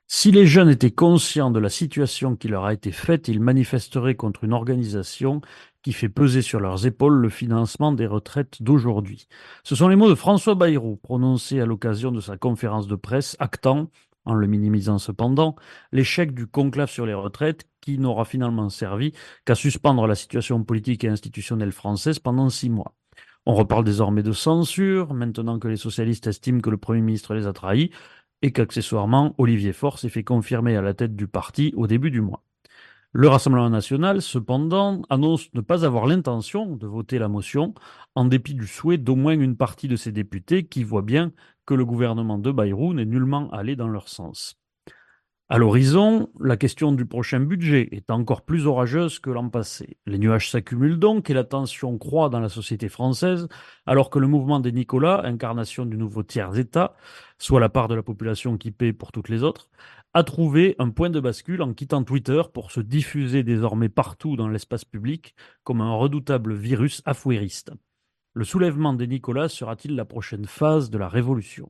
Si les jeunes étaient conscients de la situation qui leur a été faite, ils manifesteraient contre une organisation qui fait peser sur leurs épaules le financement des retraites d'aujourd'hui. Ce sont les mots de François Bayrou, prononcés à l'occasion de sa conférence de presse, actant, en le minimisant cependant, l'échec du conclave sur les retraites qui n'aura finalement servi qu'à suspendre la situation politique et institutionnelle française pendant 6 mois. On reparle désormais de censure, maintenant que les socialistes estiment que le Premier ministre les a trahis, et qu'accessoirement, Olivier Faure s'est fait confirmer à la tête du parti au début du mois. Le Rassemblement national, cependant, annonce ne pas avoir l'intention de voter la motion, en dépit du souhait d'au moins une partie de ses députés qui voient bien que le gouvernement de Bayrou n'est nullement allé dans leur sens. À l'horizon, la question du prochain budget est encore plus orageuse que l'an passé. Les nuages s'accumulent donc et la tension croît dans la société française, alors que le mouvement des Nicolas, incarnation du nouveau tiers-État, soit la part de la population qui paie pour toutes les autres, a trouvé un point de bascule en quittant Twitter pour se diffuser désormais partout dans l'espace public comme un redoutable virus afouériste. Le soulèvement des Nicolas sera-t-il la prochaine phase de la révolution?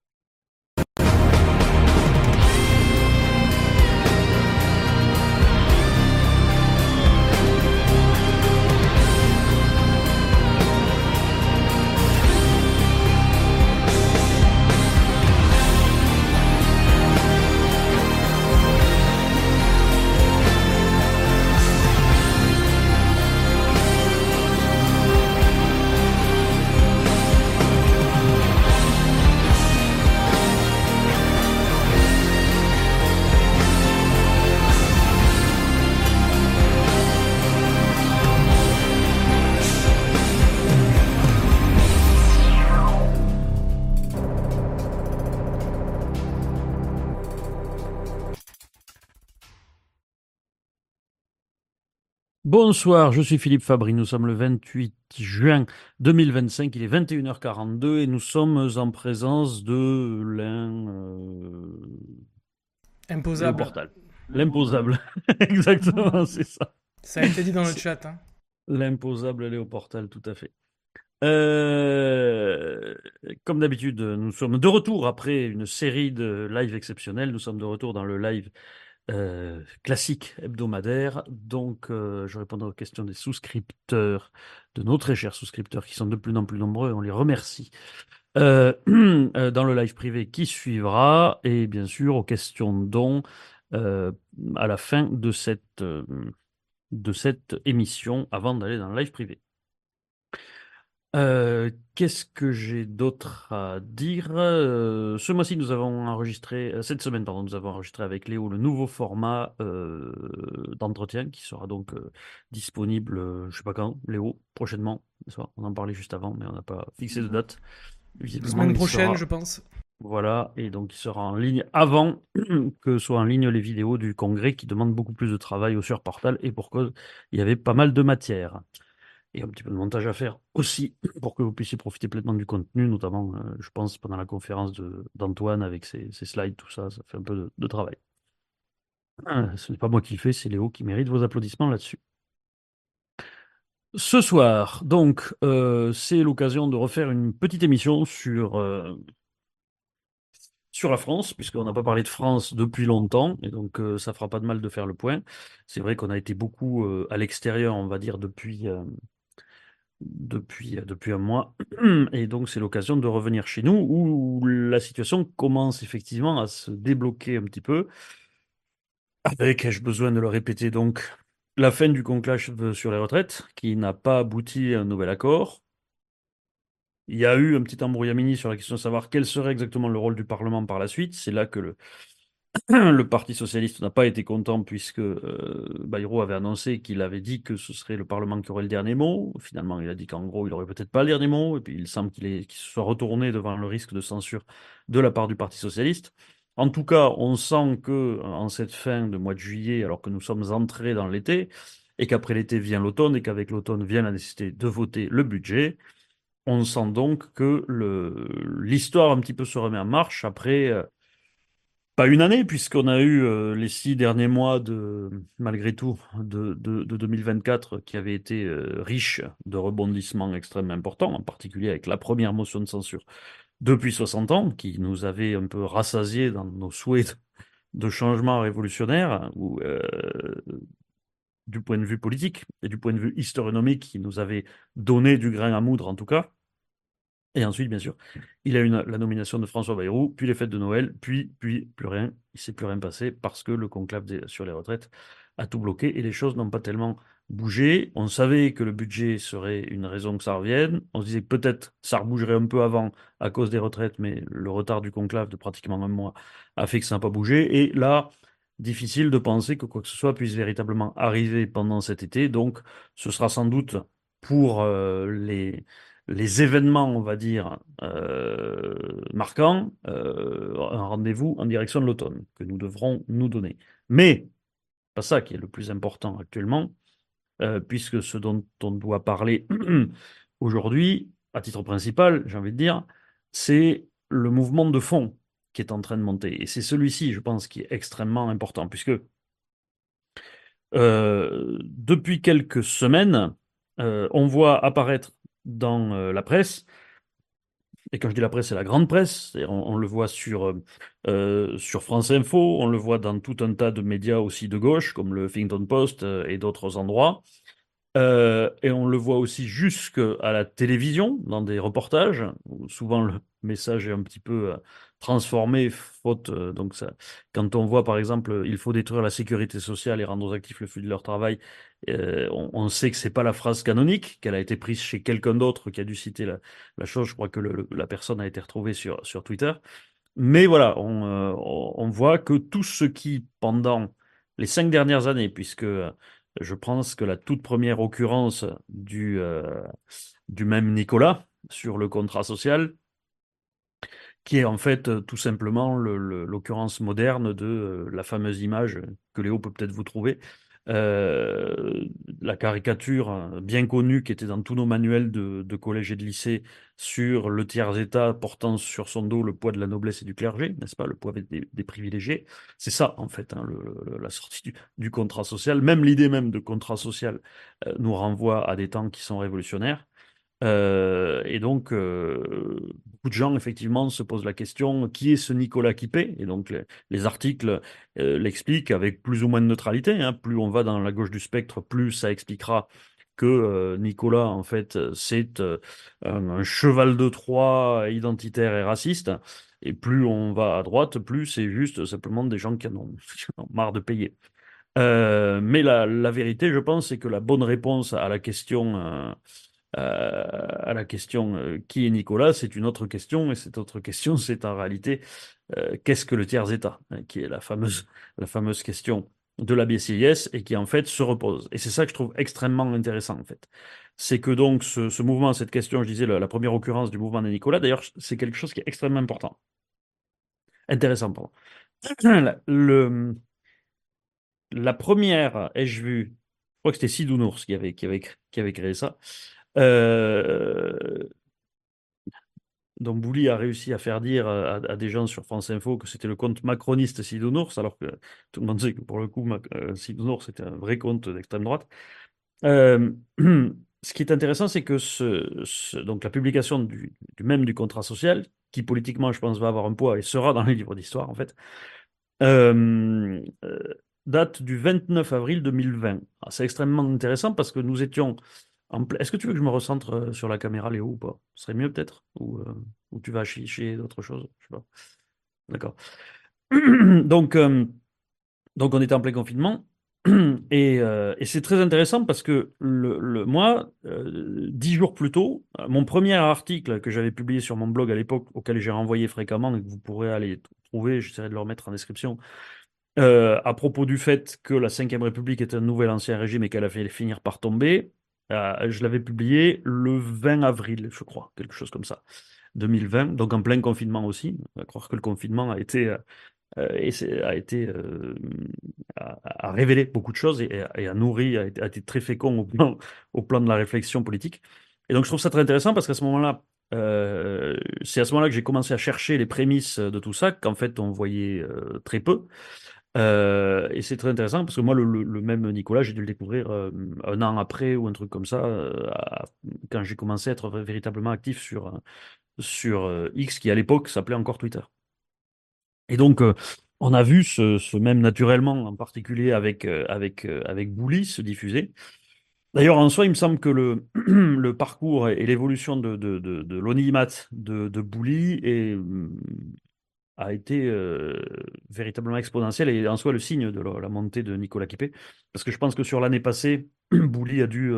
Bonsoir, je suis Philippe Fabry. Nous sommes le 28 juin 2025, il est 21h42 et nous sommes en présence de Léo Imposable. Portal. L'imposable. Exactement, c'est ça. Ça a été dit dans le C'est chat, hein. l'imposable Léo Portal, tout à fait. Euh, Comme d'habitude, nous sommes de retour après une série de lives exceptionnels. Nous sommes de retour dans le live classique hebdomadaire. Donc, je répondrai aux questions des souscripteurs, de nos très chers souscripteurs qui sont de plus en plus nombreux. On les remercie. Dans le live privé qui suivra et bien sûr aux questions dont euh, à la fin de cette émission avant d'aller dans le live privé. Qu'est-ce que j'ai d'autre à dire? Ce mois-ci, nous avons enregistré, cette semaine, pardon, nous avons enregistré avec Léo le nouveau format d'entretien qui sera donc disponible, je sais pas quand, Léo, prochainement. n'est-ce pas. On en parlait juste avant, mais on n'a pas fixé de date. Visiblement, Semaine il prochaine, je sera, pense. voilà, et donc il sera en ligne avant que soient en ligne les vidéos du congrès qui demandent beaucoup plus de travail au Surportal et pour cause, il y avait pas mal de matière et un petit peu de montage à faire aussi pour que vous puissiez profiter pleinement du contenu, notamment, je pense, pendant la conférence d'Antoine avec ses slides, tout ça, ça fait un peu de travail. Ce n'est pas moi qui le fais, c'est Léo qui mérite vos applaudissements là-dessus. Ce soir, donc, c'est l'occasion de refaire une petite émission sur la France, puisqu'on n'a pas parlé de France depuis longtemps, et donc ça fera pas de mal de faire le point. C'est vrai qu'on a été beaucoup à l'extérieur, on va dire, depuis un mois. Et donc, c'est l'occasion de revenir chez nous où la situation commence effectivement à se débloquer un petit peu. Avec, ai-je besoin de le répéter, donc, la fin du conclave sur les retraites, qui n'a pas abouti à un nouvel accord. Il y a eu un petit embrouillamini sur la question de savoir quel serait exactement le rôle du Parlement par la suite. C'est là que le Parti socialiste n'a pas été content puisque Bayrou avait annoncé qu'il avait dit que ce serait le Parlement qui aurait le dernier mot. Finalement, il a dit qu'en gros, il aurait peut-être pas le dernier mot. Et puis, il semble qu'il se soit retourné devant le risque de censure de la part du Parti socialiste. En tout cas, on sent que en cette fin de mois de juillet, alors que nous sommes entrés dans l'été, et qu'après l'été vient l'automne, et qu'avec l'automne vient la nécessité de voter le budget, on sent donc que l'histoire un petit peu se remet en marche après. Pas une année, puisqu'on a eu les 6 derniers mois malgré tout, de 2024 qui avaient été riches de rebondissements extrêmement importants, en particulier avec la première motion de censure depuis 60 ans, qui nous avait un peu rassasiés dans nos souhaits de changement révolutionnaire, ou du point de vue politique et du point de vue historique qui nous avait donné du grain à moudre en tout cas. Et ensuite, bien sûr, il a eu la nomination de François Bayrou, puis les fêtes de Noël, puis plus rien. Il ne s'est plus rien passé parce que le conclave sur les retraites a tout bloqué et les choses n'ont pas tellement bougé. On savait que le budget serait une raison que ça revienne. On se disait que peut-être ça rebougerait un peu avant à cause des retraites, mais le retard du conclave de pratiquement un mois a fait que ça n'a pas bougé. Et là, difficile de penser que quoi que ce soit puisse véritablement arriver pendant cet été. Donc, ce sera sans doute pour les événements, on va dire, marquants, un rendez-vous en direction de l'automne que nous devrons nous donner. Mais, pas ça qui est le plus important actuellement, puisque ce dont on doit parler aujourd'hui, à titre principal, j'ai envie de dire, c'est le mouvement de fond qui est en train de monter. Et c'est celui-ci, je pense, qui est extrêmement important, puisque depuis quelques semaines, on voit apparaître dans la presse, et quand je dis la presse, c'est la grande presse. C'est-à-dire on le voit sur France Info, on le voit dans tout un tas de médias aussi de gauche, comme le Huffington Post et d'autres endroits. Et on le voit aussi jusqu'à la télévision, dans des reportages, où souvent le message est un petit peu transformé, faute. Donc ça, quand on voit par exemple, il faut détruire la sécurité sociale et rendre aux actifs le fruit de leur travail, on sait que c'est pas la phrase canonique, qu'elle a été prise chez quelqu'un d'autre qui a dû citer la chose. Je crois que la personne a été retrouvée sur Twitter. Mais voilà, on voit que tout ce qui, pendant les 5 dernières années, puisque je pense que la toute première occurrence du même Nicolas sur le contrat social, qui est en fait tout simplement l'occurrence moderne de la fameuse image que Léo peut peut-être vous trouver, euh, la caricature bien connue qui était dans tous nos manuels de collège et de lycée sur le tiers-état portant sur son dos le poids de la noblesse et du clergé, n'est-ce pas, le poids des privilégiés. C'est ça en fait, hein, la sortie du contrat social. Même l'idée même de contrat social nous renvoie à des temps qui sont révolutionnaires. Et donc, beaucoup de gens, effectivement, se posent la question, qui est ce Nicolas Quipé? Et donc, les articles l'expliquent avec plus ou moins de neutralité, hein. Plus on va dans la gauche du spectre, plus ça expliquera que Nicolas, en fait, c'est un cheval de Troie identitaire et raciste. Et plus on va à droite, plus c'est juste simplement des gens qui en ont, qui en ont marre de payer. Mais la vérité, je pense, c'est que la bonne réponse à la question qui est Nicolas, c'est une autre question, et cette autre question, c'est en réalité qu'est-ce que le tiers-État, hein, qui est la fameuse question de la BCIS et qui en fait se repose. Et c'est ça que je trouve extrêmement intéressant en fait. C'est que donc ce mouvement, cette question, je disais la première occurrence du mouvement de Nicolas, d'ailleurs, c'est quelque chose qui est extrêmement important, intéressant, pardon. La première, ai-je vu, je crois que c'était Sidounours qui avait créé ça. Euh, Donc Bouli a réussi à faire dire à des gens sur France Info que c'était le compte macroniste Sidounours, alors que tout le monde sait que pour le coup, Sidounours c'était un vrai compte d'extrême droite. Euh, Ce qui est intéressant, c'est que donc la publication du contrat social, qui politiquement, je pense, va avoir un poids et sera dans les livres d'histoire, en fait, euh, euh, date du 29 avril 2020. Ah, c'est extrêmement intéressant parce que nous étions Est-ce que tu veux que je me recentre sur la caméra, Léo, ou pas? Ce serait mieux peut-être? Ou tu vas afficher d'autres choses? Je sais pas. D'accord. Donc, euh, donc on était en plein confinement. Et c'est très intéressant parce que moi, 10 jours plus tôt, mon premier article que j'avais publié sur mon blog à l'époque, auquel j'ai renvoyé fréquemment et que vous pourrez aller trouver, j'essaierai de le remettre en description, à propos du fait que la Ve République est un nouvel ancien régime et qu'elle a fait finir par tomber, je l'avais publié le 20 avril, je crois, quelque chose comme ça, 2020, donc en plein confinement aussi. On va croire que le confinement a révélé beaucoup de choses et a nourri, a été très fécond au plan de la réflexion politique. Et donc je trouve ça très intéressant parce qu'à ce moment-là, c'est à ce moment-là que j'ai commencé à chercher les prémices de tout ça, qu'en fait on voyait très peu. Et c'est très intéressant parce que moi, le même Nicolas, j'ai dû le découvrir un an après ou un truc comme ça, quand j'ai commencé à être véritablement actif sur X, qui à l'époque s'appelait encore Twitter. Et donc, On a vu ce même naturellement, en particulier avec Bouli, se diffuser. D'ailleurs, en soi, il me semble que le parcours et l'évolution de l'audimat de Bouli a été véritablement exponentielle et en soi le signe de la montée de Nicolas Quépé. Parce que je pense que sur l'année passée, Bouli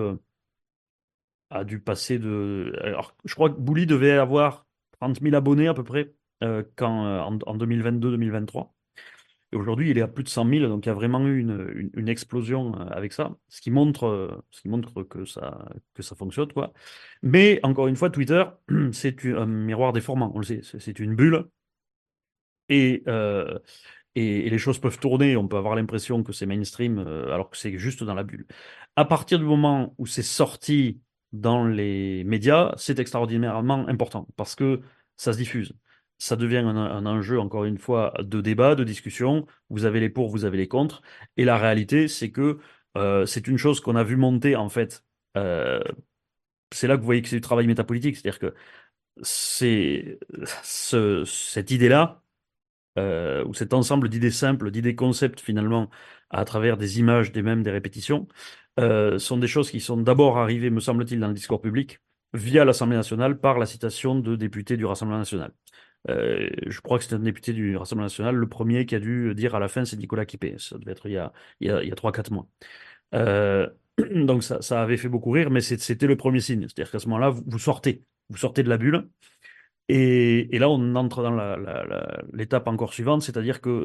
a dû passer de. Alors, je crois que Bouli devait avoir 30 000 abonnés à peu près en 2022-2023. Et aujourd'hui, il est à plus de 100 000, donc il y a vraiment eu une explosion avec ça, ce qui montre que ça fonctionne, quoi. Mais encore une fois, Twitter, un miroir déformant, on le sait, c'est une bulle. Et, euh, et les choses peuvent tourner, on peut avoir l'impression que c'est mainstream, alors que c'est juste dans la bulle. À partir du moment où c'est sorti dans les médias, c'est extraordinairement important parce que ça se diffuse. Ça devient un enjeu, encore une fois, de débat, de discussion. Vous avez les pour, vous avez les contre. Et la réalité, c'est que c'est une chose qu'on a vu monter, en fait. Euh, c'est là que vous voyez que c'est du travail métapolitique. C'est-à-dire que cette idée-là, ou cet ensemble d'idées simples, d'idées concepts finalement, à travers des images, des mèmes, des répétitions, sont des choses qui sont d'abord arrivées, me semble-t-il, dans le discours public, via l'Assemblée nationale, par la citation de députés du Rassemblement national. Je crois que c'est un député du Rassemblement national, le premier qui a dû dire à la fin, c'est Nicolas Quipé. Ça devait être il y a 3-4 mois. Euh, donc ça avait fait beaucoup rire, mais c'était le premier signe. C'est-à-dire qu'à ce moment-là, vous sortez de la bulle, et là, on entre dans l'étape encore suivante, c'est-à-dire que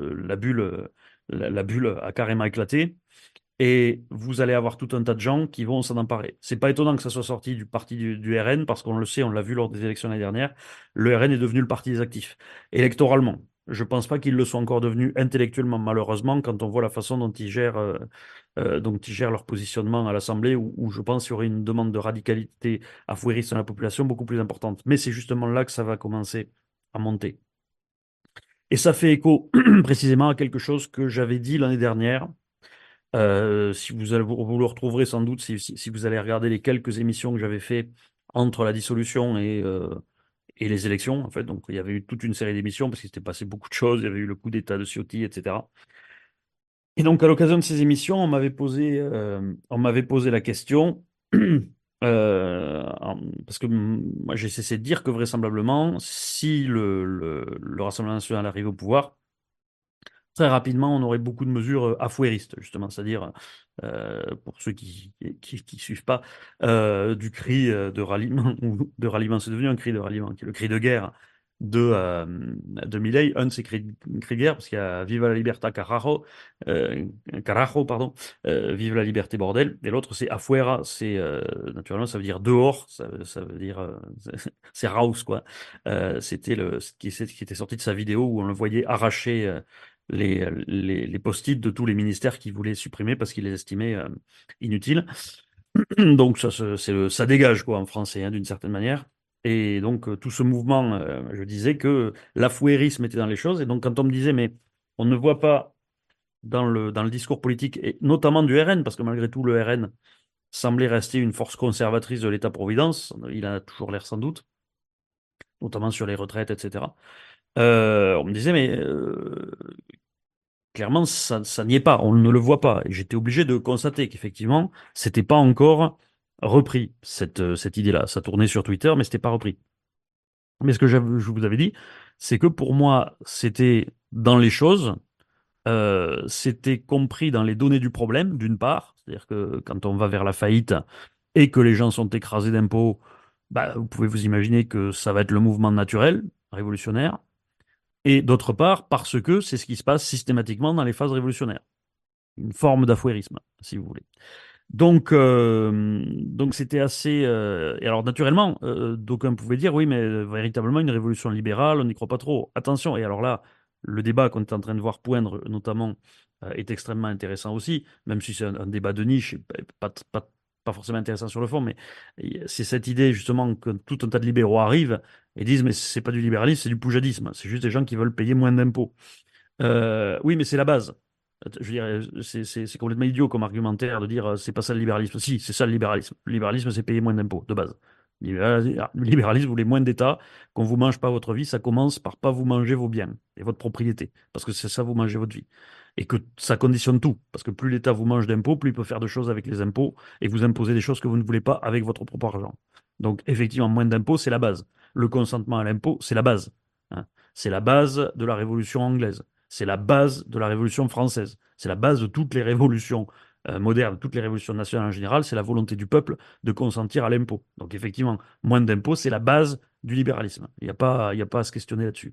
la bulle a carrément éclaté et vous allez avoir tout un tas de gens qui vont s'en emparer. C'est pas étonnant que ça soit sorti du parti du RN parce qu'on le sait, on l'a vu lors des élections l'année dernière, le RN est devenu le parti des actifs. Électoralement, je pense pas qu'ils le soient encore devenus intellectuellement, malheureusement, quand on voit la façon dont ils gèrent leur positionnement à l'Assemblée, où je pense qu'il y aurait une demande de radicalité affairiste dans la population beaucoup plus importante. Mais c'est justement là que ça va commencer à monter. Et ça fait écho précisément à quelque chose que j'avais dit l'année dernière. Si vous le retrouverez sans doute si vous allez regarder les quelques émissions que j'avais fait entre la dissolution et les élections, en fait. Donc, il y avait eu toute une série d'émissions parce qu'il s'était passé beaucoup de choses. Il y avait eu le coup d'État de Ciotti, etc. Et donc, à l'occasion de ces émissions, on m'avait posé la question, parce que moi, j'ai cessé de dire que vraisemblablement, si le Rassemblement national arrive au pouvoir, très rapidement, on aurait beaucoup de mesures affouéristes, justement, c'est-à-dire, pour ceux qui suivent pas, du cri de ralliement, ou de ralliement, c'est devenu un cri de ralliement, qui est le cri de guerre de Milei, un de ces cris de guerre, parce qu'il y a Viva la libertad carajo, pardon, Vive la liberté, bordel, et l'autre c'est afuera, naturellement, ça veut dire dehors, ça veut dire, c'est raus, quoi. C'était ce qui était sorti de sa vidéo où on le voyait arracher les post-it de tous les ministères qu'il voulait supprimer parce qu'il les estimait inutiles. Donc ça dégage quoi en français hein, d'une certaine manière. Et donc tout ce mouvement, je disais que l'afouérisme était dans les choses. Et donc quand on me disait mais on ne voit pas dans le discours politique, et notamment du RN, parce que malgré tout le RN semblait rester une force conservatrice de l'État-providence, il en a toujours l'air sans doute, notamment sur les retraites, etc. On me disait mais clairement, ça n'y est pas, on ne le voit pas. Et j'étais obligé de constater qu'effectivement, c'était pas encore repris, cette idée-là. Ça tournait sur Twitter, mais c'était pas repris. Mais ce que je vous avais dit, c'est que pour moi, c'était dans les choses, c'était compris dans les données du problème, d'une part, c'est-à-dire que quand on va vers la faillite et que les gens sont écrasés d'impôts, bah, vous pouvez vous imaginer que ça va être le mouvement naturel, révolutionnaire. Et d'autre part, parce que c'est ce qui se passe systématiquement dans les phases révolutionnaires. Une forme d'affouérisme, si vous voulez. Donc c'était assez. Et alors, naturellement, d'aucuns pouvaient dire oui, mais véritablement, une révolution libérale, on n'y croit pas trop. Attention, et alors là, le débat qu'on est en train de voir poindre, notamment, est extrêmement intéressant aussi, même si c'est un débat de niche, et pas forcément intéressant sur le fond, mais c'est cette idée, justement, que tout un tas de libéraux arrivent et disent mais c'est pas du libéralisme, c'est du poujadisme. C'est juste des gens qui veulent payer moins d'impôts. Oui, mais c'est la base. Je veux dire, c'est complètement idiot comme argumentaire de dire c'est pas ça le libéralisme. Si, c'est ça le libéralisme. Le libéralisme, c'est payer moins d'impôts, de base. Le libéralisme voulait moins d'État, qu'on ne vous mange pas votre vie, ça commence par pas vous manger vos biens et votre propriété, parce que c'est ça, vous mangez votre vie. Et que ça conditionne tout, parce que plus l'État vous mange d'impôts, plus il peut faire de choses avec les impôts et vous imposer des choses que vous ne voulez pas avec votre propre argent. Donc effectivement, moins d'impôts, c'est la base. Le consentement à l'impôt, c'est la base. Hein. C'est la base de la Révolution anglaise. C'est la base de la Révolution française. C'est la base de toutes les révolutions modernes, toutes les révolutions nationales en général, c'est la volonté du peuple de consentir à l'impôt. Donc effectivement, moins d'impôts, c'est la base du libéralisme. Il y a pas à se questionner là-dessus.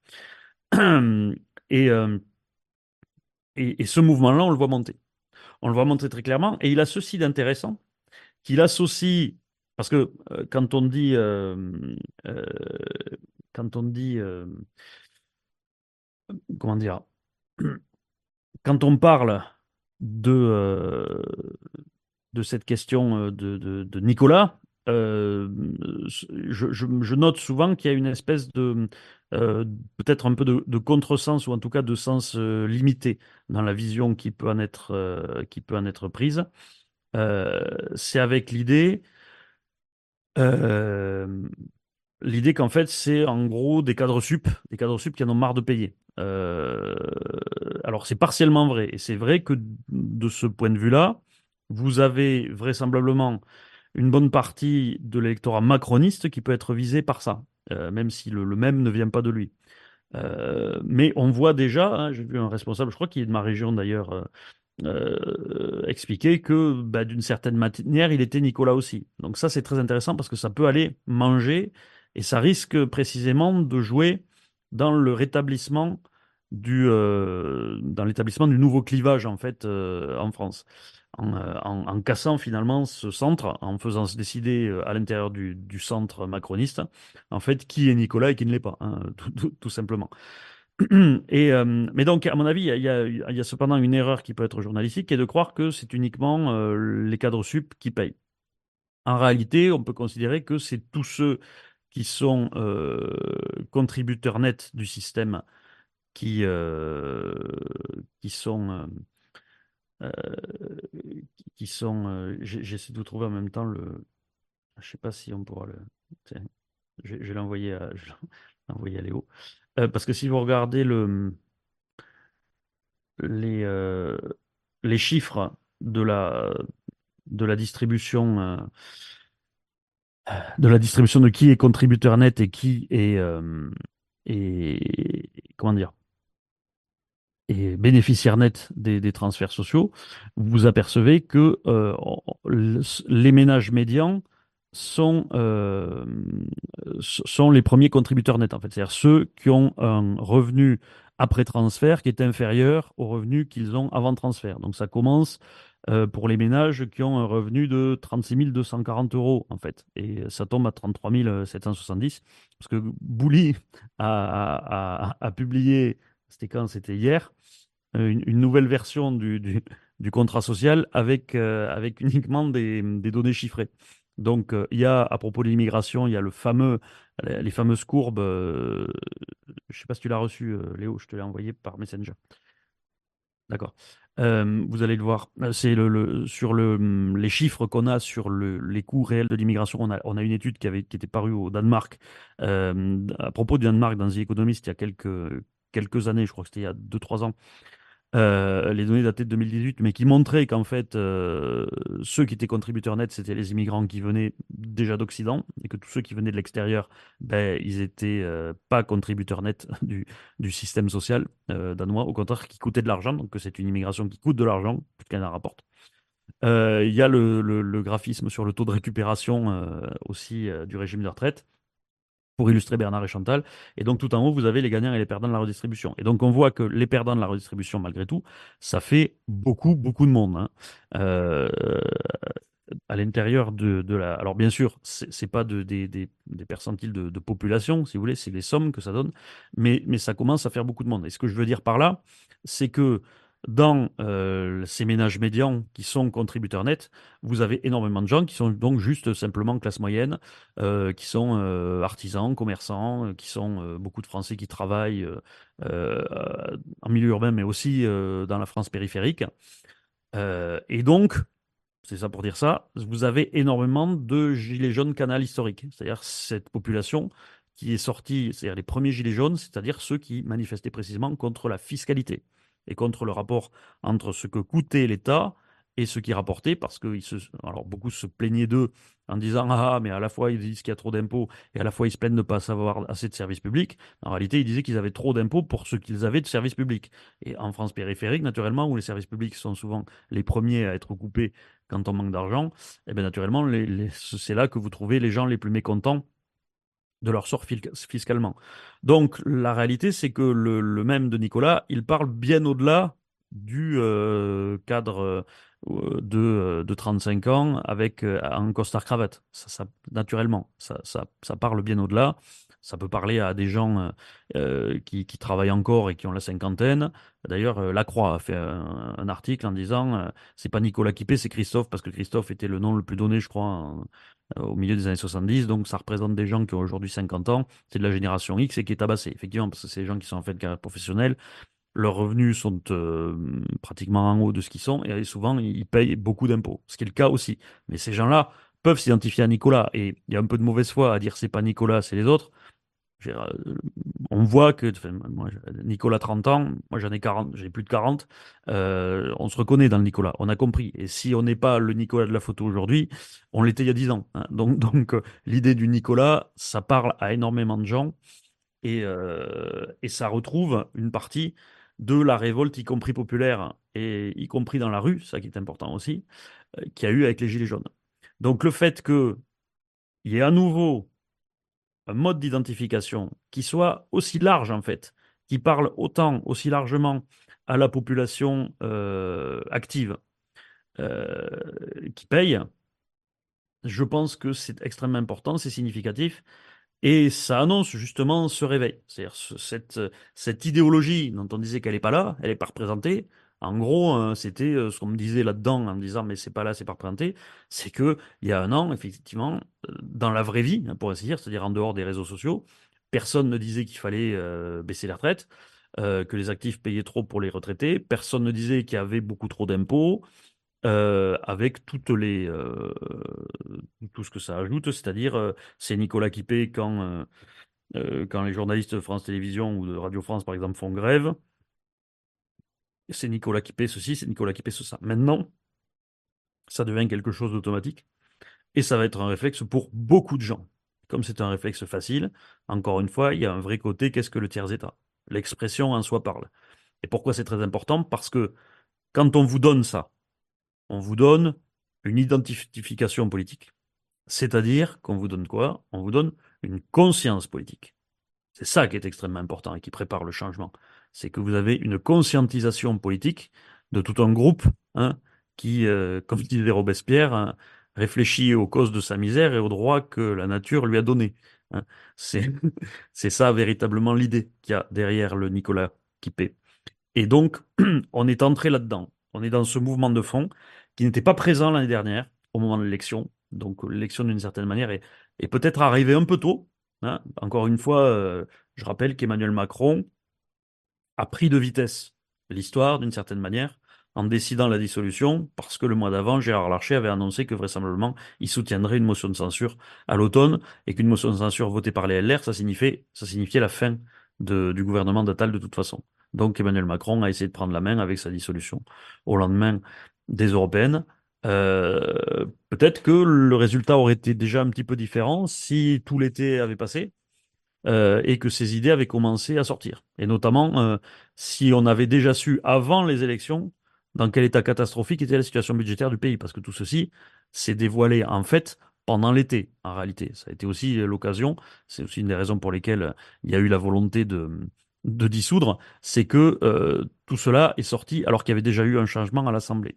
Et, euh, et ce mouvement-là, on le voit monter. On le voit monter très clairement. Et il a ceci d'intéressant qu'il associe, parce que euh, quand on dit, comment dire, quand on parle de, euh, de cette question de Nicolas, euh, je note souvent qu'il y a une espèce de, euh, peut-être un peu de contresens, ou en tout cas de sens limité dans la vision qui peut en être prise. C'est avec euh, l'idée qu'en fait, c'est en gros des cadres sup qui en ont marre de payer. Alors, c'est partiellement vrai. Et c'est vrai que de ce point de vue-là, vous avez vraisemblablement une bonne partie de l'électorat macroniste qui peut être visé par ça, même si le même ne vient pas de lui. Mais on voit déjà, hein, j'ai vu un responsable, je crois qu'il est de ma région d'ailleurs, expliquer que bah, d'une certaine manière, il était Nicolas aussi. Donc ça, c'est très intéressant parce que ça peut aller manger et ça risque précisément de jouer dans le rétablissement dans l'établissement du nouveau clivage en fait en France. En cassant finalement ce centre, en faisant se décider à l'intérieur du centre macroniste, en fait, qui est Nicolas et qui ne l'est pas, hein, tout simplement. Mais donc, à mon avis, il y a cependant une erreur qui peut être journalistique, qui est de croire que c'est uniquement les cadres sup qui payent. En réalité, on peut considérer que c'est tous ceux qui sont contributeurs nets du système qui sont, euh, j'essaie de trouver en même temps je sais pas si on pourra tiens, je vais l'envoyer à Léo. Parce que si vous regardez les, euh, les chiffres de la distribution, de qui est contributeur net et qui comment dire, et bénéficiaire net des transferts sociaux, vous apercevez que les ménages médians sont, euh, sont les premiers contributeurs nets, en fait. C'est-à-dire ceux qui ont un revenu après transfert qui est inférieur au revenu qu'ils ont avant transfert. Donc ça commence pour les ménages qui ont un revenu de 36 240 euros, en fait. Et ça tombe à 33 770. Parce que Bouli a publié, c'était quand? C'était hier, une nouvelle version du contrat social avec uniquement des données chiffrées. Donc, il y a, à propos de l'immigration, il y a les fameuses courbes. Je ne sais pas si tu l'as reçu, Léo, je te l'ai envoyé par Messenger. D'accord. Vous allez le voir. C'est sur les chiffres qu'on a sur les coûts réels de l'immigration. On a une étude qui était parue au Danemark à propos du Danemark dans The Economist il y a quelques années, je crois que c'était il y a 2 3 ans. Les données dataient de 2018, mais qui montraient qu'en fait, ceux qui étaient contributeurs nets, c'était les immigrants qui venaient déjà d'Occident, et que tous ceux qui venaient de l'extérieur, ben, ils étaient pas contributeurs nets du système social danois, au contraire, qui coûtaient de l'argent, donc que c'est une immigration qui coûte de l'argent, plus qu'elle en rapporte. Il y a le graphisme sur le taux de récupération aussi du régime de retraite pour illustrer Bernard et Chantal. Et donc tout en haut, vous avez les gagnants et les perdants de la redistribution. Et donc on voit que les perdants de la redistribution, malgré tout, ça fait beaucoup, beaucoup de monde. Hein. Euh, à l'intérieur de la... Alors bien sûr, c'est pas des percentiles de population, si vous voulez, c'est les sommes que ça donne, mais ça commence à faire beaucoup de monde. Et ce que je veux dire par là, c'est que dans ces ménages médians qui sont contributeurs nets, vous avez énormément de gens qui sont donc juste simplement classe moyenne, qui sont artisans, commerçants, qui sont beaucoup de Français qui travaillent euh, en milieu urbain, mais aussi dans la France périphérique. Et donc, c'est ça pour dire ça, vous avez énormément de gilets jaunes canal historiques, c'est-à-dire cette population qui est sortie, c'est-à-dire les premiers gilets jaunes, c'est-à-dire ceux qui manifestaient précisément contre la fiscalité et contre le rapport entre ce que coûtait l'État et ce qui rapportait, parce que alors beaucoup se plaignaient d'eux en disant ah mais à la fois ils disent qu'il y a trop d'impôts et à la fois ils se plaignent de ne pas savoir assez de services publics. En réalité, ils disaient qu'ils avaient trop d'impôts pour ce qu'ils avaient de services publics. Et en France périphérique, naturellement, où les services publics sont souvent les premiers à être coupés quand on manque d'argent, et bien naturellement, c'est là que vous trouvez les gens les plus mécontents de leur sort fiscalement. Donc, la réalité, c'est que le même de Nicolas, il parle bien au-delà du cadre de 35 ans avec un costard-cravate. Naturellement, ça parle bien au-delà. Ça peut parler à des gens qui travaillent encore et qui ont la cinquantaine. D'ailleurs, Lacroix a fait un article en disant c'est pas Nicolas Quipé, c'est Christophe, parce que Christophe était le nom le plus donné, je crois, au milieu des années 70, donc ça représente des gens qui ont aujourd'hui 50 ans, c'est de la génération X et qui est tabassée, effectivement, parce que c'est des gens qui sont en fait de carrière professionnelle, leurs revenus sont pratiquement en haut de ce qu'ils sont, et souvent ils payent beaucoup d'impôts, ce qui est le cas aussi. Mais ces gens-là peuvent s'identifier à Nicolas, et il y a un peu de mauvaise foi à dire c'est pas Nicolas, c'est les autres. Je veux dire, on voit que enfin, moi, Nicolas 30 ans, moi j'en ai 40, j'ai plus de 40, on se reconnaît dans le Nicolas, on a compris. Et si on n'est pas le Nicolas de la photo aujourd'hui, on l'était il y a 10 ans, hein. Donc l'idée du Nicolas, ça parle à énormément de gens et ça retrouve une partie de la révolte, y compris populaire et y compris dans la rue, ça qui est important aussi, qu'il y a eu avec les Gilets jaunes. Donc le fait qu'il y ait à nouveau un mode d'identification qui soit aussi large en fait, qui parle autant, aussi largement à la population active euh, qui paye, je pense que c'est extrêmement important, c'est significatif. Et ça annonce justement ce réveil. C'est-à-dire cette idéologie dont on disait qu'elle n'est pas là, elle n'est pas représentée. En gros, c'était ce qu'on me disait là-dedans en me disant mais c'est pas là, c'est pas représenté. C'est que il y a un an, effectivement, dans la vraie vie, hein, pour ainsi dire, c'est-à-dire en dehors des réseaux sociaux, personne ne disait qu'il fallait baisser les retraites, que les actifs payaient trop pour les retraités. Personne ne disait qu'il y avait beaucoup trop d'impôts avec tout ce que ça ajoute, c'est-à-dire c'est Nicolas qui paie quand les journalistes de France Télévisions ou de Radio France, par exemple, font grève, c'est Nicolas qui paie ceci, c'est Nicolas qui paie ça. Maintenant, ça devient quelque chose d'automatique et ça va être un réflexe pour beaucoup de gens. Comme c'est un réflexe facile, encore une fois, il y a un vrai côté, qu'est-ce que le tiers-état? L'expression en soi parle. Et pourquoi c'est très important? Parce que quand on vous donne ça, on vous donne une identification politique. C'est-à-dire qu'on vous donne quoi? On vous donne une conscience politique. C'est ça qui est extrêmement important et qui prépare le changement. C'est que vous avez une conscientisation politique de tout un groupe hein, qui, comme disait Robespierre, hein, réfléchit aux causes de sa misère et aux droits que la nature lui a donnés. Hein. C'est, c'est ça véritablement l'idée qu'il y a derrière le Nicolas Quipé. Et donc, on est entré là-dedans. On est dans ce mouvement de fond qui n'était pas présent l'année dernière, au moment de l'élection. Donc, l'élection, d'une certaine manière, est peut-être arrivée un peu tôt. Hein. Encore une fois, je rappelle qu'Emmanuel Macron a pris de vitesse l'histoire, d'une certaine manière, en décidant la dissolution, parce que le mois d'avant, Gérard Larcher avait annoncé que vraisemblablement, il soutiendrait une motion de censure à l'automne, et qu'une motion de censure votée par les LR, ça signifiait la fin du gouvernement d'Attal de toute façon. Donc Emmanuel Macron a essayé de prendre la main avec sa dissolution au lendemain des européennes. Peut-être que le résultat aurait été déjà un petit peu différent si tout l'été avait passé et que ces idées avaient commencé à sortir. Et notamment, si on avait déjà su avant les élections dans quel état catastrophique était la situation budgétaire du pays, parce que tout ceci s'est dévoilé en fait pendant l'été, en réalité. Ça a été aussi l'occasion, c'est aussi une des raisons pour lesquelles il y a eu la volonté de dissoudre, c'est que tout cela est sorti alors qu'il y avait déjà eu un changement à l'Assemblée.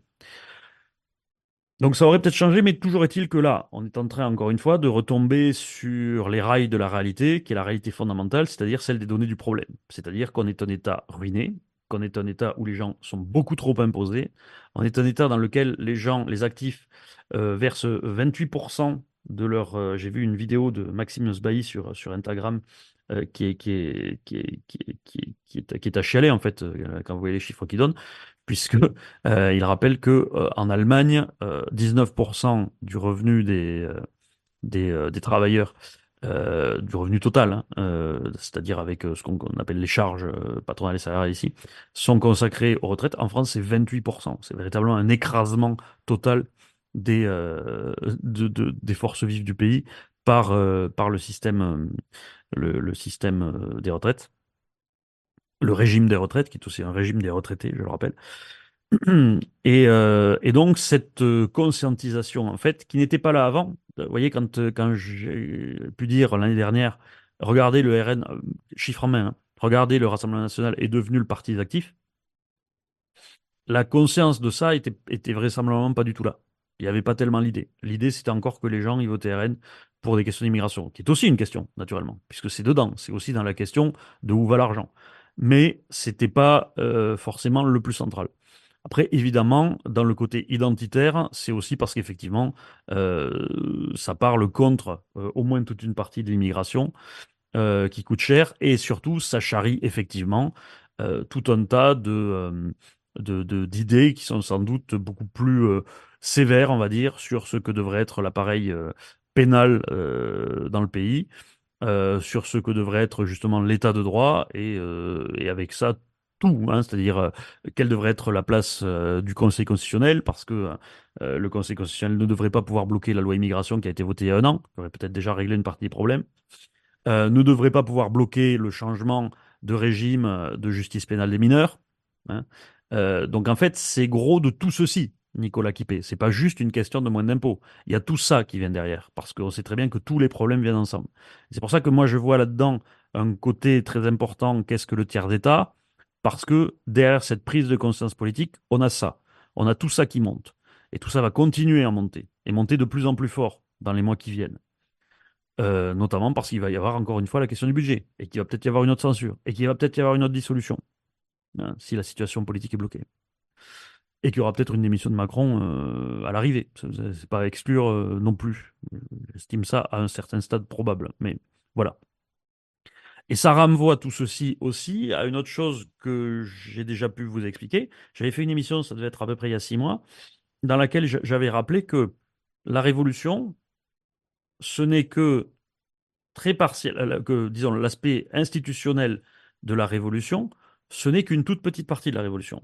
Donc ça aurait peut-être changé, mais toujours est-il que là, on est en train, encore une fois, de retomber sur les rails de la réalité, qui est la réalité fondamentale, c'est-à-dire celle des données du problème. C'est-à-dire qu'on est un État ruiné, qu'on est un État où les gens sont beaucoup trop imposés, on est un État dans lequel les gens, les actifs, versent 28% de leur... j'ai vu une vidéo de Maxime Nosbaï sur Instagram qui est à chialer, en fait, quand vous voyez les chiffres qu'il donne, puisque il rappelle que en Allemagne, 19% du revenu des travailleurs, du revenu total, hein, c'est-à-dire avec ce qu'on appelle les charges patronales et salariales ici, sont consacrés aux retraites. En France, c'est 28%. C'est véritablement un écrasement total des, des forces vives du pays par le système des retraites, le régime des retraites, qui est aussi un régime des retraités, je le rappelle. Et donc, cette conscientisation, en fait, qui n'était pas là avant, vous voyez, quand j'ai pu dire l'année dernière, regardez le RN, chiffre en main, hein, regardez le Rassemblement national est devenu le parti des actifs, la conscience de ça était vraisemblablement pas du tout là. Il n'y avait pas tellement l'idée. L'idée, c'était encore que les gens y votaient RN pour des questions d'immigration, qui est aussi une question, naturellement, puisque c'est dedans, c'est aussi dans la question de où va l'argent. Mais c'était pas forcément le plus central. Après, évidemment, dans le côté identitaire, c'est aussi parce qu'effectivement, ça parle contre au moins toute une partie de l'immigration qui coûte cher et surtout, ça charrie effectivement tout un tas d'idées qui sont sans doute beaucoup plus sévères, on va dire, sur ce que devrait être l'appareil pénal dans le pays, sur ce que devrait être justement l'état de droit et avec ça tout, hein, c'est-à-dire quelle devrait être la place du Conseil constitutionnel, parce que le Conseil constitutionnel ne devrait pas pouvoir bloquer la loi immigration qui a été votée il y a un an, qui aurait peut-être déjà réglé une partie des problèmes, ne devrait pas pouvoir bloquer le changement de régime de justice pénale des mineurs, hein. Donc en fait, c'est gros de tout ceci, Nicolas Quipé. C'est pas juste une question de moins d'impôts. Il y a tout ça qui vient derrière, parce qu'on sait très bien que tous les problèmes viennent ensemble. C'est pour ça que moi je vois là-dedans un côté très important, qu'est-ce que le tiers d'État, parce que derrière cette prise de conscience politique, on a ça. On a tout ça qui monte. Et tout ça va continuer à monter, et monter de plus en plus fort dans les mois qui viennent. Notamment parce qu'il va y avoir encore une fois la question du budget, et qu'il va peut-être y avoir une autre censure, et qu'il va peut-être y avoir une autre dissolution, hein, si la situation politique est bloquée. Et qu'il y aura peut-être une démission de Macron à l'arrivée. C'est pas à exclure non plus. J'estime ça à un certain stade probable. Mais voilà. Et ça renvoie tout ceci aussi à une autre chose que j'ai déjà pu vous expliquer. J'avais fait une émission, ça devait être à peu près il y a 6 mois, dans laquelle j'avais rappelé que la révolution, ce n'est que très partiel, que, disons, l'aspect institutionnel de la révolution, ce n'est qu'une toute petite partie de la révolution.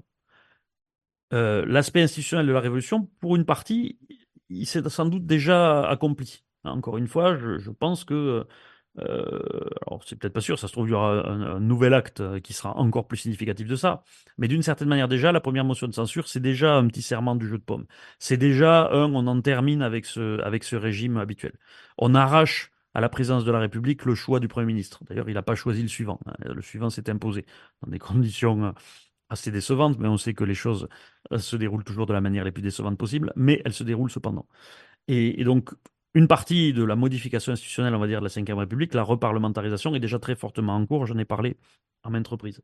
L'aspect institutionnel de la révolution, pour une partie, il s'est sans doute déjà accompli. Encore une fois, je pense que, alors c'est peut-être pas sûr, ça se trouve, il y aura un nouvel acte qui sera encore plus significatif de ça, mais d'une certaine manière déjà, la première motion de censure, c'est déjà un petit serment du jeu de paume. C'est déjà on en termine avec ce régime habituel. On arrache à la présidence de la République le choix du Premier ministre. D'ailleurs, il n'a pas choisi le suivant, hein. Le suivant s'est imposé dans des conditions assez décevantes, mais on sait que les choses se déroulent toujours de la manière la plus décevante possible, mais elles se déroulent cependant. Et donc, une partie de la modification institutionnelle, on va dire, de la Ve République, la reparlementarisation, est déjà très fortement en cours. J'en ai parlé à maintes reprises.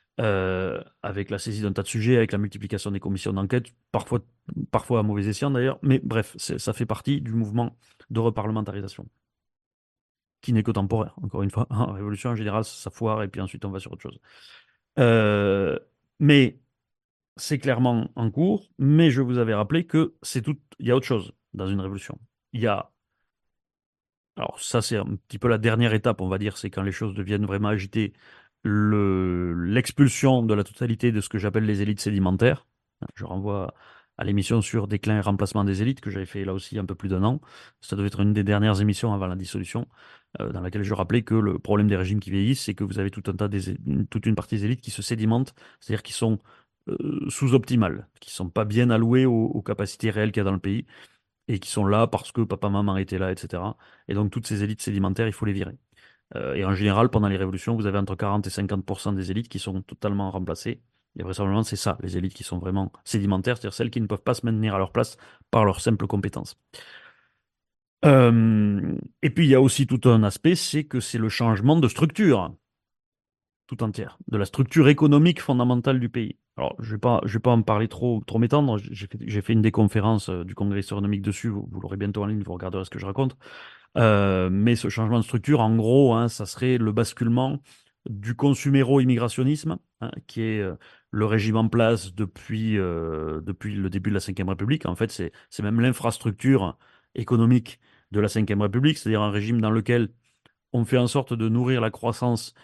Avec la saisie d'un tas de sujets, avec la multiplication des commissions d'enquête, parfois à mauvais escient d'ailleurs, mais bref, ça fait partie du mouvement de reparlementarisation, qui n'est que temporaire, encore une fois. En révolution, en général, ça foire, et puis ensuite on va sur autre chose. Euh, mais c'est clairement en cours, mais je vous avais rappelé que c'est tout, il y a autre chose dans une révolution. Il y a, alors ça c'est un petit peu la dernière étape, on va dire, c'est quand les choses deviennent vraiment agitées, l'expulsion de la totalité de ce que j'appelle les élites sédimentaires. Je renvoie à l'émission sur déclin et remplacement des élites que j'avais fait là aussi un peu plus d'un an. Ça devait être une des dernières émissions avant la dissolution, dans laquelle je rappelais que le problème des régimes qui vieillissent, c'est que vous avez tout un tas toute une partie des élites qui se sédimentent, c'est-à-dire qui sont sous-optimales, qui sont pas bien allouées aux capacités réelles qu'il y a dans le pays et qui sont là parce que papa, maman étaient là, etc. Et donc toutes ces élites sédimentaires, il faut les virer. Et en général, pendant les révolutions, vous avez entre 40 et 50% des élites qui sont totalement remplacées. Et vraisemblablement, c'est ça, les élites qui sont vraiment sédimentaires, c'est-à-dire celles qui ne peuvent pas se maintenir à leur place par leur simple compétence. Et puis, il y a aussi tout un aspect, c'est que c'est le changement de structure tout entière, de la structure économique fondamentale du pays. Alors, je vais pas en parler trop m'étendre. J'ai fait une des conférences du Congrès astronomique dessus. Vous l'aurez bientôt en ligne, vous regarderez ce que je raconte. Mais ce changement de structure, en gros, hein, ça serait le basculement du consuméro-immigrationnisme, hein, qui est le régime en place depuis le début de la Ve République. En fait, c'est même l'infrastructure économique de la Ve République, c'est-à-dire un régime dans lequel on fait en sorte de nourrir la croissance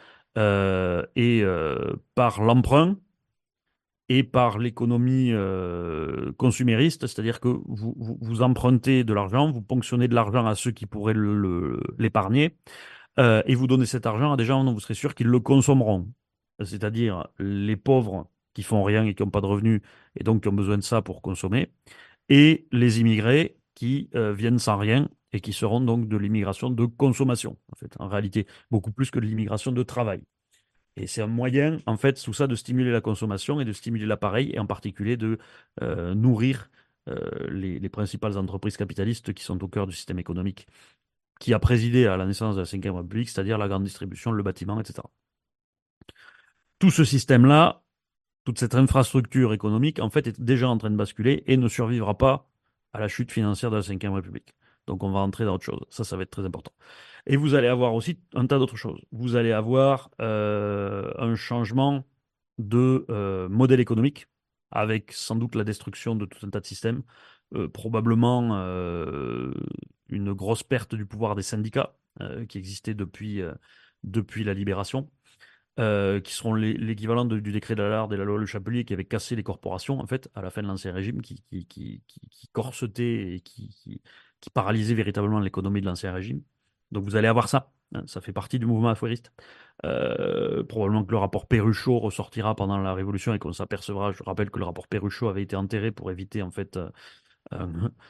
par l'emprunt et par l'économie consumériste, c'est-à-dire que vous empruntez de l'argent, vous ponctionnez de l'argent à ceux qui pourraient l'épargner, et vous donnez cet argent à des gens dont vous serez sûr qu'ils le consommeront. C'est-à-dire les pauvres qui font rien et qui n'ont pas de revenus et donc qui ont besoin de ça pour consommer, et les immigrés qui viennent sans rien et qui seront donc de l'immigration de consommation, en fait, en réalité, beaucoup plus que de l'immigration de travail. Et c'est un moyen, en fait, tout ça, de stimuler la consommation et de stimuler l'appareil, et en particulier de nourrir les principales entreprises capitalistes qui sont au cœur du système économique, qui a présidé à la naissance de la Ve République, c'est-à-dire la grande distribution, le bâtiment, etc. Tout ce système-là, toute cette infrastructure économique, en fait, est déjà en train de basculer et ne survivra pas à la chute financière de la Ve République. Donc on va entrer dans autre chose. Ça va être très important. Et vous allez avoir aussi un tas d'autres choses. Vous allez avoir un changement de modèle économique, avec sans doute la destruction de tout un tas de systèmes, probablement une grosse perte du pouvoir des syndicats qui existaient depuis la libération, qui seront l'équivalent du décret d'Allard et la loi Le Chapelier qui avait cassé les corporations, en fait, à la fin de l'Ancien Régime, qui corsetait et qui paralysait véritablement l'économie de l'Ancien Régime. Donc vous allez avoir ça, hein, ça fait partie du mouvement affairiste. Probablement que le rapport Perruchot ressortira pendant la Révolution et qu'on s'apercevra, je rappelle que le rapport Perruchot avait été enterré pour éviter en fait euh,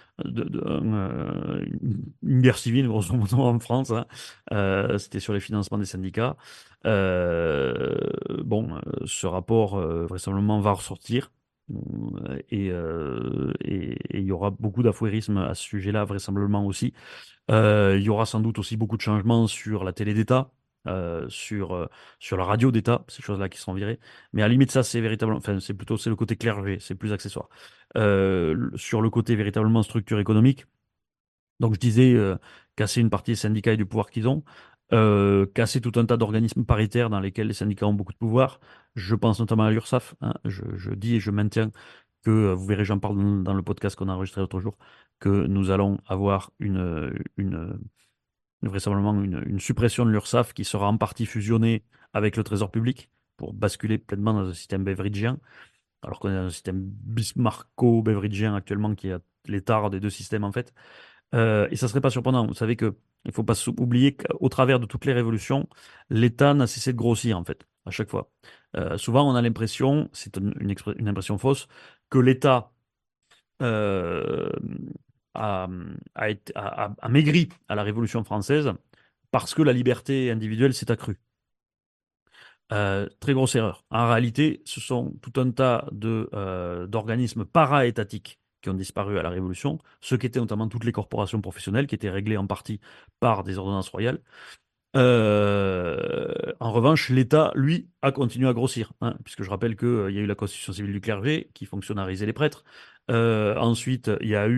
une guerre civile, grosso modo, en France, hein. C'était sur les financements des syndicats. Euh, Ce rapport, vraisemblablement, va ressortir. Et il y aura beaucoup d'affouérisme à ce sujet-là, vraisemblablement aussi. Il y aura sans doute aussi beaucoup de changements sur la télé d'État, sur la radio d'État, ces choses-là qui seront virées. Mais à la limite, ça, c'est véritablement, enfin, c'est le côté clergé, c'est plus accessoire. Sur le côté véritablement structure économique, donc je disais casser une partie des syndicats et du pouvoir qu'ils ont, casser tout un tas d'organismes paritaires dans lesquels les syndicats ont beaucoup de pouvoir. Je pense notamment à l'URSSAF, hein. Je dis et je maintiens que, vous verrez, j'en parle dans le podcast qu'on a enregistré l'autre jour, que nous allons avoir vraisemblablement une suppression de l'URSSAF qui sera en partie fusionnée avec le Trésor public pour basculer pleinement dans un système beveridgien, alors qu'on est dans un système bismarcko-beveridgien actuellement qui a l'étard des deux systèmes en fait. Et ça serait pas surprenant. Vous savez que il faut pas oublier qu'au travers de toutes les révolutions, l'État n'a cessé de grossir en fait, à chaque fois. Souvent, on a l'impression, c'est une impression fausse, que l'État euh, a, a maigri à la Révolution française parce que la liberté individuelle s'est accrue. Très grosse erreur. En réalité, ce sont tout un tas d'organismes para-étatiques qui ont disparu à la Révolution, ce qui étaient notamment toutes les corporations professionnelles qui étaient réglées en partie par des ordonnances royales. En revanche, l'État, lui, a continué à grossir, hein, puisque je rappelle qu'il y a eu la constitution civile du clergé qui fonctionnalisait les prêtres. Ensuite,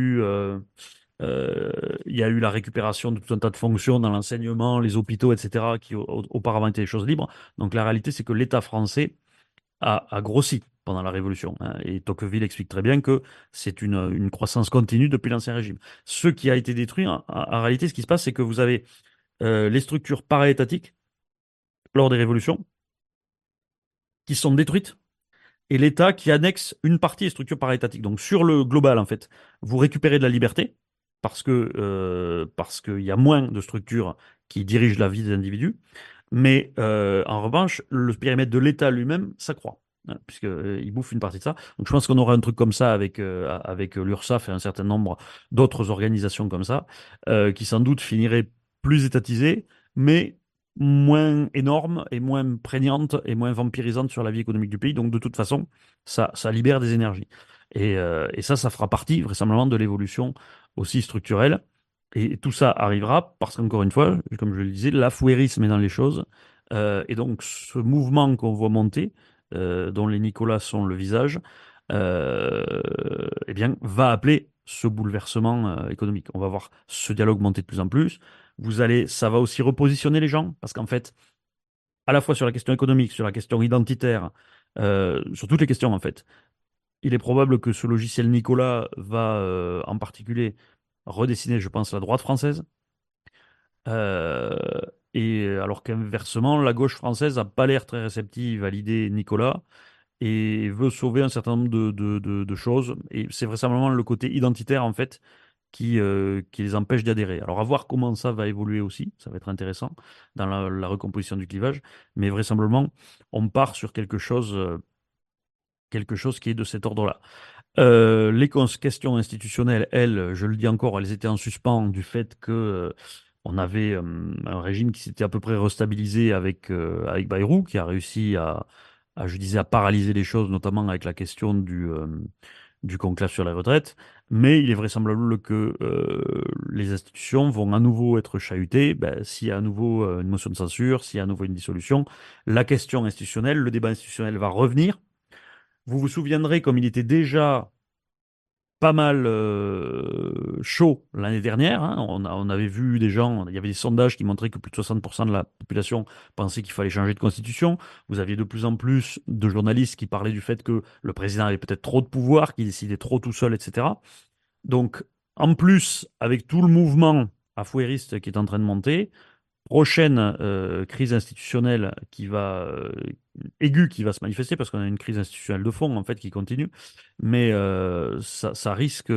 euh, il y a eu la récupération de tout un tas de fonctions dans l'enseignement, les hôpitaux, etc., qui auparavant étaient des choses libres. Donc la réalité, c'est que l'État français a grossi pendant la Révolution, hein. Et Tocqueville explique très bien que c'est une croissance continue depuis l'Ancien Régime. Ce qui a été détruit, en réalité, ce qui se passe, c'est que vous avez les structures para-étatiques lors des révolutions qui sont détruites et l'État qui annexe une partie des structures para-étatiques. Donc sur le global, en fait, vous récupérez de la liberté parce qu'il y a moins de structures qui dirigent la vie des individus, mais en revanche, le périmètre de l'État lui-même s'accroît, hein, puisque il bouffe une partie de ça. Donc je pense qu'on aura un truc comme ça avec l'URSSAF et un certain nombre d'autres organisations comme ça, qui sans doute finiraient plus étatisées, mais moins énormes et moins prégnantes et moins vampirisantes sur la vie économique du pays. Donc de toute façon, ça libère des énergies. Et ça fera partie vraisemblablement de l'évolution aussi structurelle. Et tout ça arrivera parce qu'encore une fois, comme je le disais, l'affouérisme est dans les choses. Et donc, ce mouvement qu'on voit monter, dont les Nicolas sont le visage, eh bien, va appeler ce bouleversement économique. On va voir ce dialogue monter de plus en plus. Ça va aussi repositionner les gens, parce qu'en fait, à la fois sur la question économique, sur la question identitaire, sur toutes les questions en fait, il est probable que ce logiciel Nicolas va en particulier redessiner, je pense, la droite française. Euh, et alors qu'inversement, la gauche française n'a pas l'air très réceptive à l'idée Nicolas et veut sauver un certain nombre de choses. Et c'est vraisemblablement le côté identitaire, en fait, qui les empêche d'y adhérer. Alors, à voir comment ça va évoluer aussi, ça va être intéressant dans la recomposition du clivage, mais vraisemblablement, on part sur quelque chose qui est de cet ordre-là. Questions institutionnelles, elles, je le dis encore, elles étaient en suspens du fait que on avait un régime qui s'était à peu près restabilisé avec Bayrou, qui a réussi je disais, à paralyser les choses, notamment avec la question du conclave sur les retraites. Mais il est vraisemblable que les institutions vont à nouveau être chahutées. Ben, s'il y a à nouveau une motion de censure, s'il y a à nouveau une dissolution, la question institutionnelle, le débat institutionnel va revenir. Vous vous souviendrez, comme il était déjà pas mal chaud l'année dernière, hein, on avait vu des gens, il y avait des sondages qui montraient que plus de 60% de la population pensait qu'il fallait changer de constitution. Vous aviez de plus en plus de journalistes qui parlaient du fait que le président avait peut-être trop de pouvoir, qu'il décidait trop tout seul, etc. Donc, en plus, avec tout le mouvement affairiste qui est en train de monter, prochaine crise institutionnelle aiguë qui va se manifester, parce qu'on a une crise institutionnelle de fond, en fait, qui continue, mais ça risque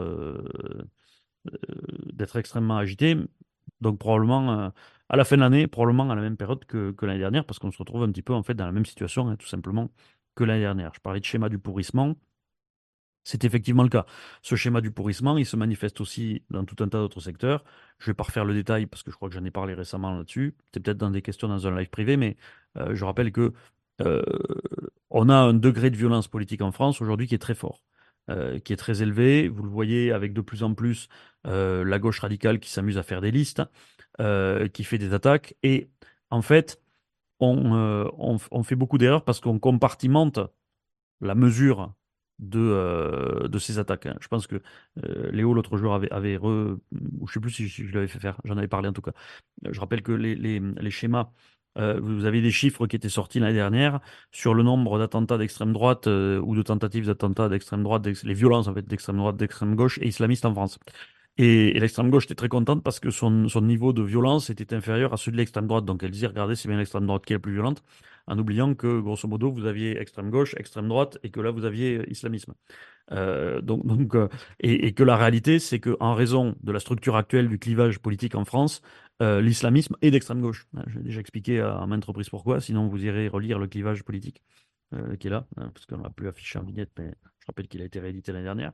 d'être extrêmement agité. Donc, probablement, à la fin de l'année, probablement à la même période que l'année dernière, parce qu'on se retrouve un petit peu, en fait, dans la même situation, hein, tout simplement, que l'année dernière. Je parlais de schéma du pourrissement. C'est effectivement le cas. Ce schéma du pourrissement, il se manifeste aussi dans tout un tas d'autres secteurs. Je ne vais pas refaire le détail parce que je crois que j'en ai parlé récemment là-dessus. C'est peut-être dans des questions dans un live privé, mais je rappelle que euh, on a un degré de violence politique en France aujourd'hui qui est très fort, qui est très élevé. Vous le voyez avec de plus en plus la gauche radicale qui s'amuse à faire des listes, qui fait des attaques. Et en fait, on fait beaucoup d'erreurs parce qu'on compartimente la mesure de ces attaques, hein. Je pense que Léo, l'autre jour, ou je sais plus si je l'avais fait faire, j'en avais parlé en tout cas. Je rappelle que les schémas, vous avez des chiffres qui étaient sortis l'année dernière sur le nombre d'attentats d'extrême droite ou de tentatives d'attentats d'extrême droite, les violences en fait d'extrême droite, d'extrême gauche et islamistes en France. Et l'extrême gauche était très contente parce que son niveau de violence était inférieur à celui de l'extrême droite. Donc elle disait, regardez, c'est bien l'extrême droite qui est la plus violente, en oubliant que, grosso modo, vous aviez extrême gauche, extrême droite, et que là, vous aviez islamisme. Donc, et que la réalité, c'est qu'en raison de la structure actuelle du clivage politique en France, l'islamisme est d'extrême gauche. J'ai déjà expliqué à maintes reprises pourquoi, sinon vous irez relire le clivage politique qui est là, hein, parce qu'on ne l'a plus affiché en vignette, mais je rappelle qu'il a été réédité l'année dernière.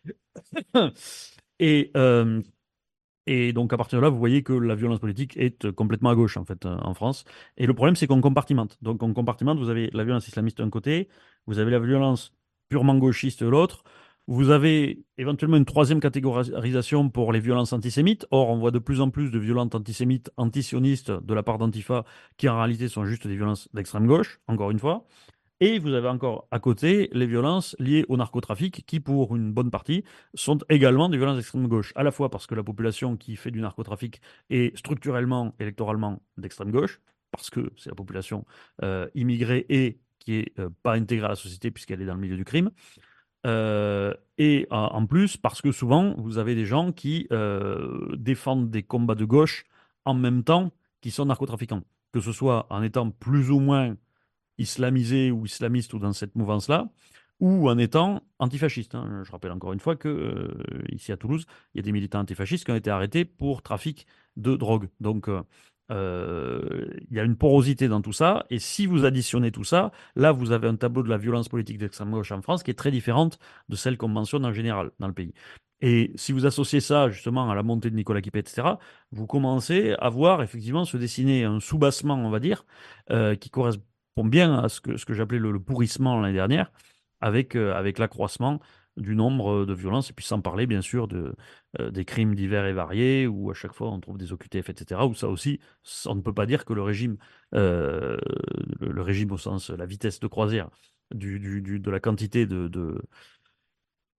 Et, euh, et donc, à partir de là, vous voyez que la violence politique est complètement à gauche, en fait, en France. Et le problème, c'est qu'on compartimente. Donc, on compartimente, vous avez la violence islamiste d'un côté, vous avez la violence purement gauchiste de l'autre, vous avez éventuellement une troisième catégorisation pour les violences antisémites. Or, on voit de plus en plus de violences antisémites, antisionistes de la part d'Antifa, qui en réalité sont juste des violences d'extrême gauche, encore une fois. Et vous avez encore à côté les violences liées au narcotrafic, qui pour une bonne partie sont également des violences d'extrême gauche, à la fois parce que la population qui fait du narcotrafic est structurellement, électoralement d'extrême gauche, parce que c'est la population immigrée et qui est pas intégrée à la société puisqu'elle est dans le milieu du crime. Et en plus, parce que souvent, vous avez des gens qui défendent des combats de gauche en même temps qu'ils sont narcotrafiquants, que ce soit en étant plus ou moins islamisé ou islamiste ou dans cette mouvance-là, ou en étant antifasciste, hein. Je rappelle encore une fois que ici à Toulouse, il y a des militants antifascistes qui ont été arrêtés pour trafic de drogue. Donc il y a une porosité dans tout ça, et si vous additionnez tout ça, là vous avez un tableau de la violence politique d'extrême gauche en France qui est très différente de celle qu'on mentionne en général dans le pays. Et si vous associez ça justement à la montée de Nicolas Quipet, etc., vous commencez à voir effectivement se dessiner un soubassement, on va dire, qui correspond bien à ce que j'appelais le pourrissement l'année dernière, avec l'accroissement du nombre de violences, et puis sans parler bien sûr des crimes divers et variés, où à chaque fois on trouve des OQTF, etc., où ça aussi, on ne peut pas dire que euh, le régime au sens, la vitesse de croisière de la quantité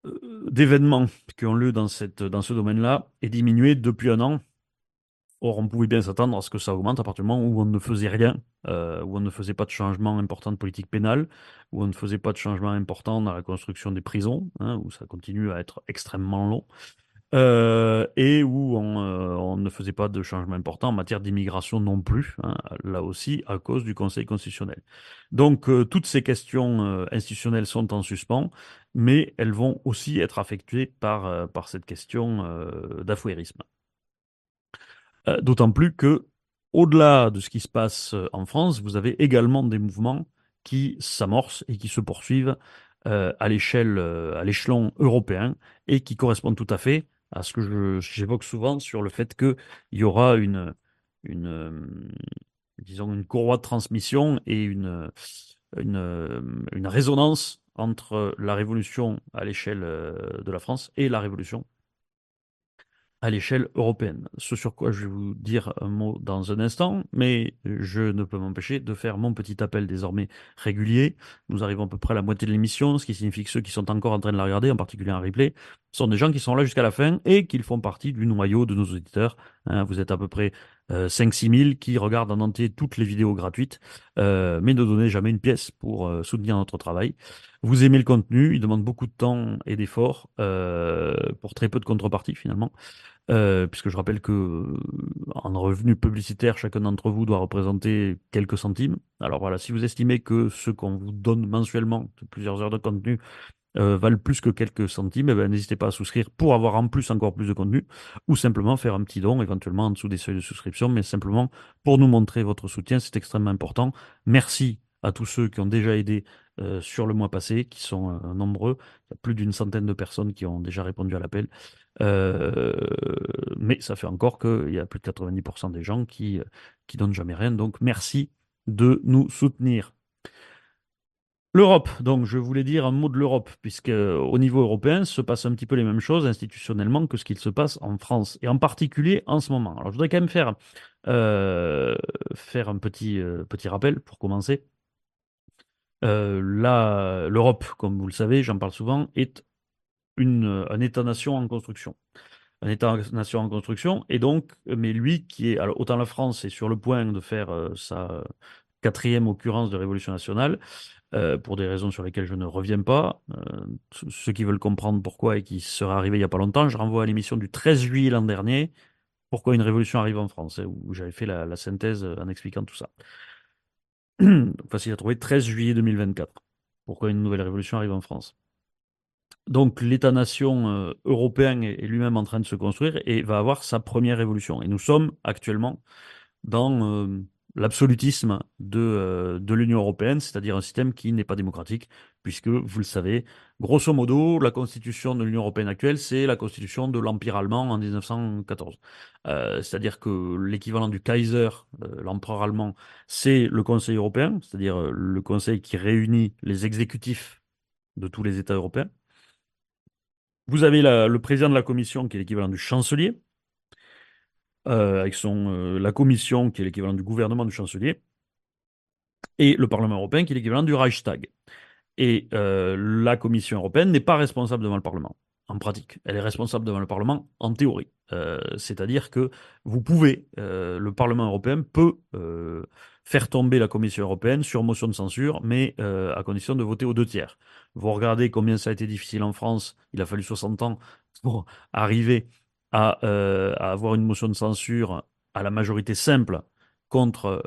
d'événements qui ont lieu dans ce domaine-là est diminué depuis un an. Or, on pouvait bien s'attendre à ce que ça augmente à partir du moment où on ne faisait rien, où on ne faisait pas de changement important de politique pénale, où on ne faisait pas de changement important dans la construction des prisons, hein, où ça continue à être extrêmement long, et où on ne faisait pas de changement important en matière d'immigration non plus, hein, là aussi à cause du Conseil constitutionnel. Donc, toutes ces questions institutionnelles sont en suspens, mais elles vont aussi être affectées par cette question d'affouérisme. D'autant plus que, au-delà de ce qui se passe en France, vous avez également des mouvements qui s'amorcent et qui se poursuivent à l'échelon européen et qui correspondent tout à fait à ce que j'évoque souvent sur le fait qu'il y aura une, euh, disons, une courroie de transmission et une, euh, une résonance entre la révolution à l'échelle de la France et la révolution à l'échelle européenne. Ce sur quoi je vais vous dire un mot dans un instant, mais je ne peux m'empêcher de faire mon petit appel désormais régulier. Nous arrivons à peu près à la moitié de l'émission, ce qui signifie que ceux qui sont encore en train de la regarder, en particulier en replay, sont des gens qui sont là jusqu'à la fin et qu'ils font partie du noyau de nos auditeurs. Hein, vous êtes à peu près 5-6 000 qui regardent en entier toutes les vidéos gratuites, mais ne donnez jamais une pièce pour soutenir notre travail. Vous aimez le contenu, il demande beaucoup de temps et d'efforts pour très peu de contrepartie finalement. Puisque je rappelle que en revenu publicitaire, chacun d'entre vous doit représenter quelques centimes. Alors voilà, si vous estimez que ce qu'on vous donne mensuellement, de plusieurs heures de contenu, valent plus que quelques centimes, eh ben, n'hésitez pas à souscrire pour avoir en plus encore plus de contenu, ou simplement faire un petit don, éventuellement en dessous des seuils de souscription, mais simplement pour nous montrer votre soutien, c'est extrêmement important. Merci à tous ceux qui ont déjà aidé sur le mois passé, qui sont nombreux. Il y a plus d'une centaine de personnes qui ont déjà répondu à l'appel. Euh, mais ça fait encore qu'il y a plus de 90% des gens qui donnent jamais rien. Donc merci de nous soutenir. L'Europe, donc je voulais dire un mot de l'Europe, puisque au niveau européen se passe un petit peu les mêmes choses institutionnellement que ce qu'il se passe en France, et en particulier en ce moment. Alors je voudrais quand même euh, faire un petit rappel pour commencer. L'Europe, comme vous le savez, j'en parle souvent, est un État-nation en construction. Un État-nation en construction, et donc, mais lui qui est, alors autant la France est sur le point de faire sa quatrième occurrence de révolution nationale, pour des raisons sur lesquelles je ne reviens pas. Ceux qui veulent comprendre pourquoi et qui sera arrivé il n'y a pas longtemps, je renvoie à l'émission du 13 juillet l'an dernier, Pourquoi une révolution arrive en France, hein, où j'avais fait la synthèse en expliquant tout ça. Donc, facile à trouver, 13 juillet 2024. Pourquoi une nouvelle révolution arrive en France. Donc l'État-nation européen est lui-même en train de se construire et va avoir sa première révolution. Et nous sommes actuellement dans l'absolutisme de l'Union européenne, c'est-à-dire un système qui n'est pas démocratique, puisque, vous le savez, grosso modo, la constitution de l'Union européenne actuelle, c'est la constitution de l'Empire allemand en 1914. C'est-à-dire que l'équivalent du Kaiser, l'empereur allemand, c'est le Conseil européen, c'est-à-dire le Conseil qui réunit les exécutifs de tous les États européens. Vous avez le président de la Commission, qui est l'équivalent du chancelier, avec la Commission, qui est l'équivalent du gouvernement du chancelier, et le Parlement européen, qui est l'équivalent du Reichstag. Et la Commission européenne n'est pas responsable devant le Parlement, en pratique. Elle est responsable devant le Parlement en théorie. C'est-à-dire que le Parlement européen peut faire tomber la Commission européenne sur motion de censure, mais à condition de voter aux deux tiers. Vous regardez combien ça a été difficile en France, il a fallu 60 ans pour arriver à avoir une motion de censure à la majorité simple contre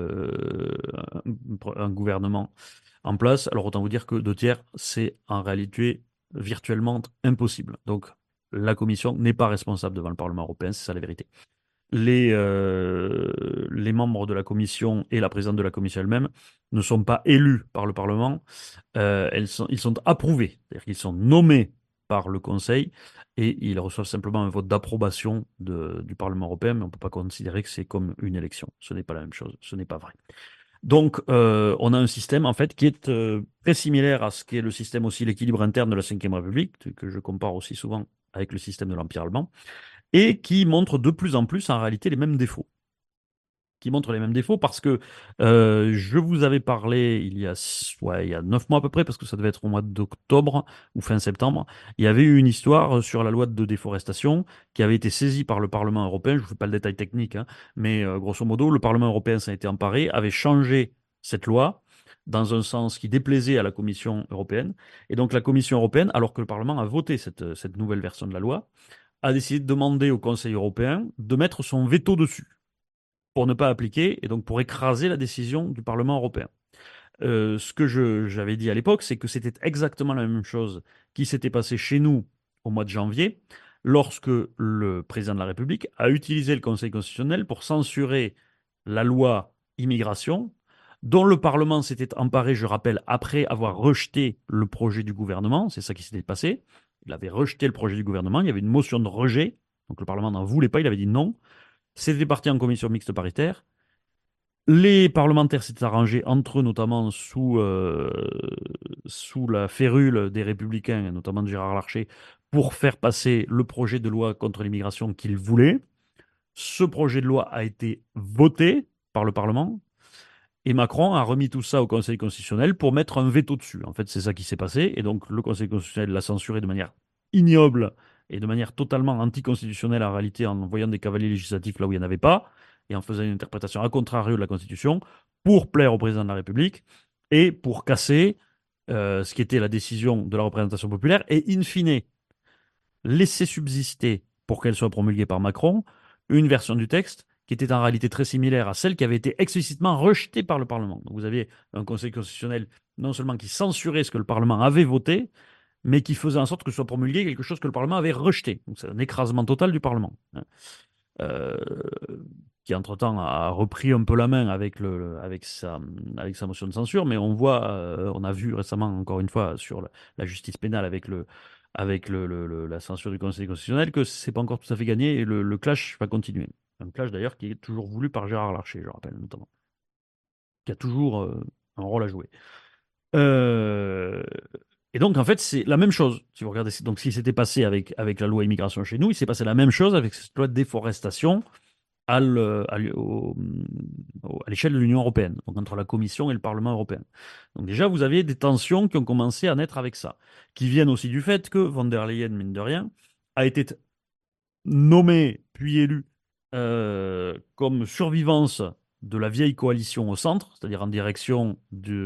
un gouvernement en place. Alors autant vous dire que deux tiers, c'est en réalité virtuellement impossible. Donc la Commission n'est pas responsable devant le Parlement européen, c'est ça la vérité. Les membres de la Commission et la présidente de la Commission elle-même ne sont pas élus par le Parlement, ils sont approuvés, c'est-à-dire qu'ils sont nommés par le Conseil et ils reçoivent simplement un vote d'approbation du Parlement européen, mais on ne peut pas considérer que c'est comme une élection. Ce n'est pas la même chose, ce n'est pas vrai. Donc, on a un système en fait qui est très similaire à ce qu'est le système aussi l'équilibre interne de la Ve République, que je compare aussi souvent avec le système de l'Empire allemand, et qui montre de plus en plus en réalité les mêmes défauts. qui montre les mêmes défauts parce que je vous avais parlé il y a 9 mois à peu près, parce que ça devait être au mois d'octobre ou fin septembre. Il y avait eu une histoire sur la loi de déforestation qui avait été saisie par le Parlement européen. Je ne vous fais pas le détail technique, hein, mais grosso modo, le Parlement européen s'en était emparé, avait changé cette loi dans un sens qui déplaisait à la Commission européenne. Et donc la Commission européenne, alors que le Parlement a voté cette nouvelle version de la loi, a décidé de demander au Conseil européen de mettre son veto dessus pour ne pas appliquer et donc pour écraser la décision du Parlement européen. Ce que j'avais dit à l'époque, c'est que c'était exactement la même chose qui s'était passé chez nous au mois de janvier, lorsque le président de la République a utilisé le Conseil constitutionnel pour censurer la loi immigration, dont le Parlement s'était emparé, je rappelle, après avoir rejeté le projet du gouvernement. C'est ça qui s'était passé. Il avait rejeté le projet du gouvernement. Il y avait une motion de rejet. Donc le Parlement n'en voulait pas. Il avait dit non. C'était parti en commission mixte paritaire. Les parlementaires s'étaient arrangés entre eux, notamment sous la férule des Républicains, notamment de Gérard Larcher, pour faire passer le projet de loi contre l'immigration qu'ils voulaient. Ce projet de loi a été voté par le Parlement et Macron a remis tout ça au Conseil constitutionnel pour mettre un veto dessus. En fait, c'est ça qui s'est passé. Et donc, le Conseil constitutionnel l'a censuré de manière ignoble et de manière totalement anticonstitutionnelle en réalité, en envoyant des cavaliers législatifs là où il n'y en avait pas et en faisant une interprétation à contrario de la Constitution pour plaire au président de la République et pour casser ce qui était la décision de la représentation populaire et, in fine, laisser subsister, pour qu'elle soit promulguée par Macron, une version du texte qui était en réalité très similaire à celle qui avait été explicitement rejetée par le Parlement. Donc vous aviez un Conseil constitutionnel non seulement qui censurait ce que le Parlement avait voté, mais qui faisait en sorte que soit promulgué quelque chose que le Parlement avait rejeté. Donc c'est un écrasement total du Parlement, hein. Euh, qui entre-temps a repris un peu la main avec sa motion de censure, mais on a vu récemment, encore une fois, sur la justice pénale avec la censure du Conseil constitutionnel, que c'est pas encore tout à fait gagné et le clash va continuer. Un clash d'ailleurs qui est toujours voulu par Gérard Larcher, je rappelle notamment, qui a toujours un rôle à jouer. Euh, et donc, en fait, c'est la même chose. Si vous regardez donc, ce qui s'était passé avec la loi immigration chez nous, il s'est passé la même chose avec cette loi de déforestation à l'échelle de l'Union européenne, donc entre la Commission et le Parlement européen. Donc déjà, vous avez des tensions qui ont commencé à naître avec ça, qui viennent aussi du fait que von der Leyen, mine de rien, a été nommée puis élue comme survivance de la vieille coalition au centre, c'est-à-dire en direction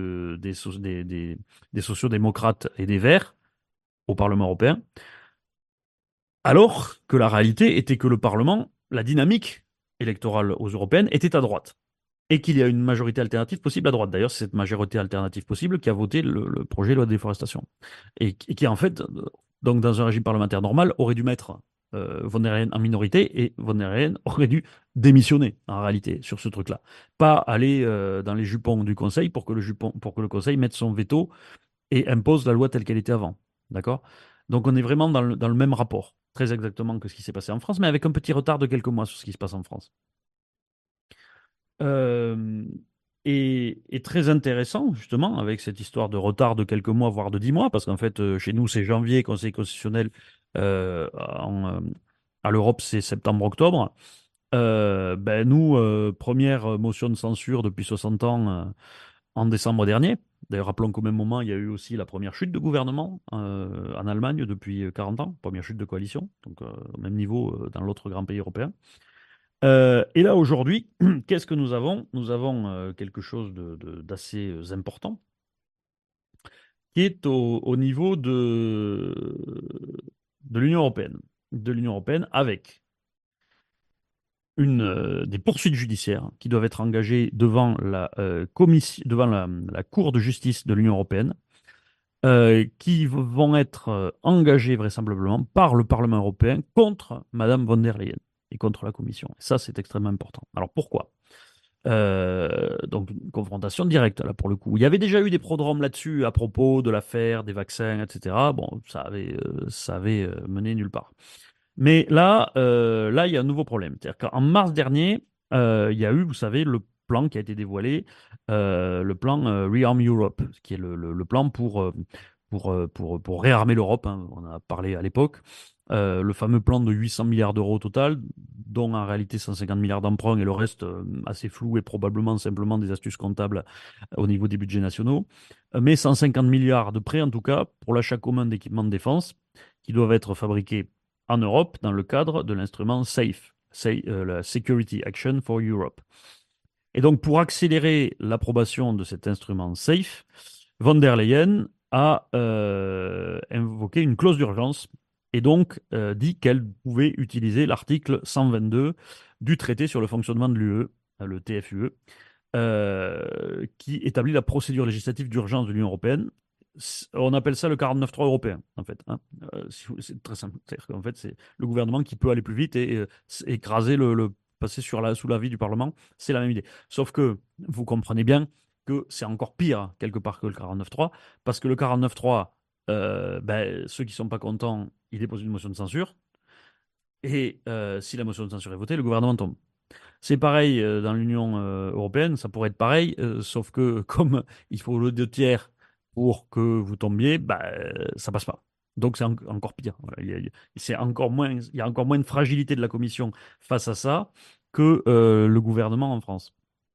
des sociaux-démocrates et des Verts au Parlement européen, alors que la réalité était que le Parlement, la dynamique électorale aux européennes était à droite et qu'il y a une majorité alternative possible à droite. D'ailleurs, c'est cette majorité alternative possible qui a voté le projet de loi de déforestation. Et qui, en fait, donc dans un régime parlementaire normal, aurait dû mettre von der Leyen en minorité et von der Leyen aurait dû démissionner, en réalité, sur ce truc-là. Pas aller dans les jupons du Conseil pour que le Conseil mette son veto et impose la loi telle qu'elle était avant. D'accord? Donc on est vraiment dans le même rapport, très exactement que ce qui s'est passé en France, mais avec un petit retard de quelques mois sur ce qui se passe en France. Euh, et très intéressant, justement, avec cette histoire de retard de quelques mois, voire de 10 mois, parce qu'en fait, chez nous, c'est janvier, Conseil constitutionnel, à l'Europe, c'est septembre-octobre. Ben nous, première motion de censure depuis 60 ans en décembre dernier. D'ailleurs, rappelons qu'au même moment, il y a eu aussi la première chute de gouvernement en Allemagne depuis 40 ans, première chute de coalition, donc au même niveau dans l'autre grand pays européen. Et là, aujourd'hui, qu'est-ce que nous avons? Nous avons quelque chose d'assez important qui est au niveau de l'Union européenne. De l'Union européenne avec des poursuites judiciaires qui doivent être engagées devant devant la Cour de justice de l'Union européenne, qui vont être engagées vraisemblablement par le Parlement européen contre Madame von der Leyen et contre la Commission. Et ça, c'est extrêmement important. Alors pourquoi? Donc une confrontation directe là pour le coup. Il y avait déjà eu des prodromes là-dessus à propos de l'affaire des vaccins, etc. Bon, ça avait mené nulle part. Mais là, il y a un nouveau problème. C'est-à-dire qu'en mars dernier, il y a eu, vous savez, le plan qui a été dévoilé, le plan Rearm Europe, qui est le plan pour réarmer l'Europe, hein, on en a parlé à l'époque. Le fameux plan de 800 milliards d'euros au total, dont en réalité 150 milliards d'emprunts et le reste assez flou et probablement simplement des astuces comptables au niveau des budgets nationaux. Mais 150 milliards de prêts en tout cas pour l'achat commun d'équipements de défense qui doivent être fabriqués en Europe dans le cadre de l'instrument SAFE, la Security Action for Europe. Et donc, pour accélérer l'approbation de cet instrument SAFE, von der Leyen a invoqué une clause d'urgence et donc dit qu'elle pouvait utiliser l'article 122 du traité sur le fonctionnement de l'UE, le TFUE, qui établit la procédure législative d'urgence de l'Union européenne. On appelle ça le 49.3 européen, en fait, hein. C'est très simple. C'est-à-dire qu'en fait, c'est le gouvernement qui peut aller plus vite et écraser passer sous l'avis du Parlement. C'est la même idée. Sauf que vous comprenez bien que c'est encore pire, quelque part, que le 49.3, parce que le 49.3, ben, ceux qui ne sont pas contents, ils déposent une motion de censure. Et si la motion de censure est votée, le gouvernement tombe. C'est pareil dans l'Union européenne, ça pourrait être pareil, sauf que comme il faut le 2 tiers pour que vous tombiez, bah, ça passe pas. Donc c'est encore pire. Voilà, il y a encore moins de fragilité de la Commission face à ça que le gouvernement en France.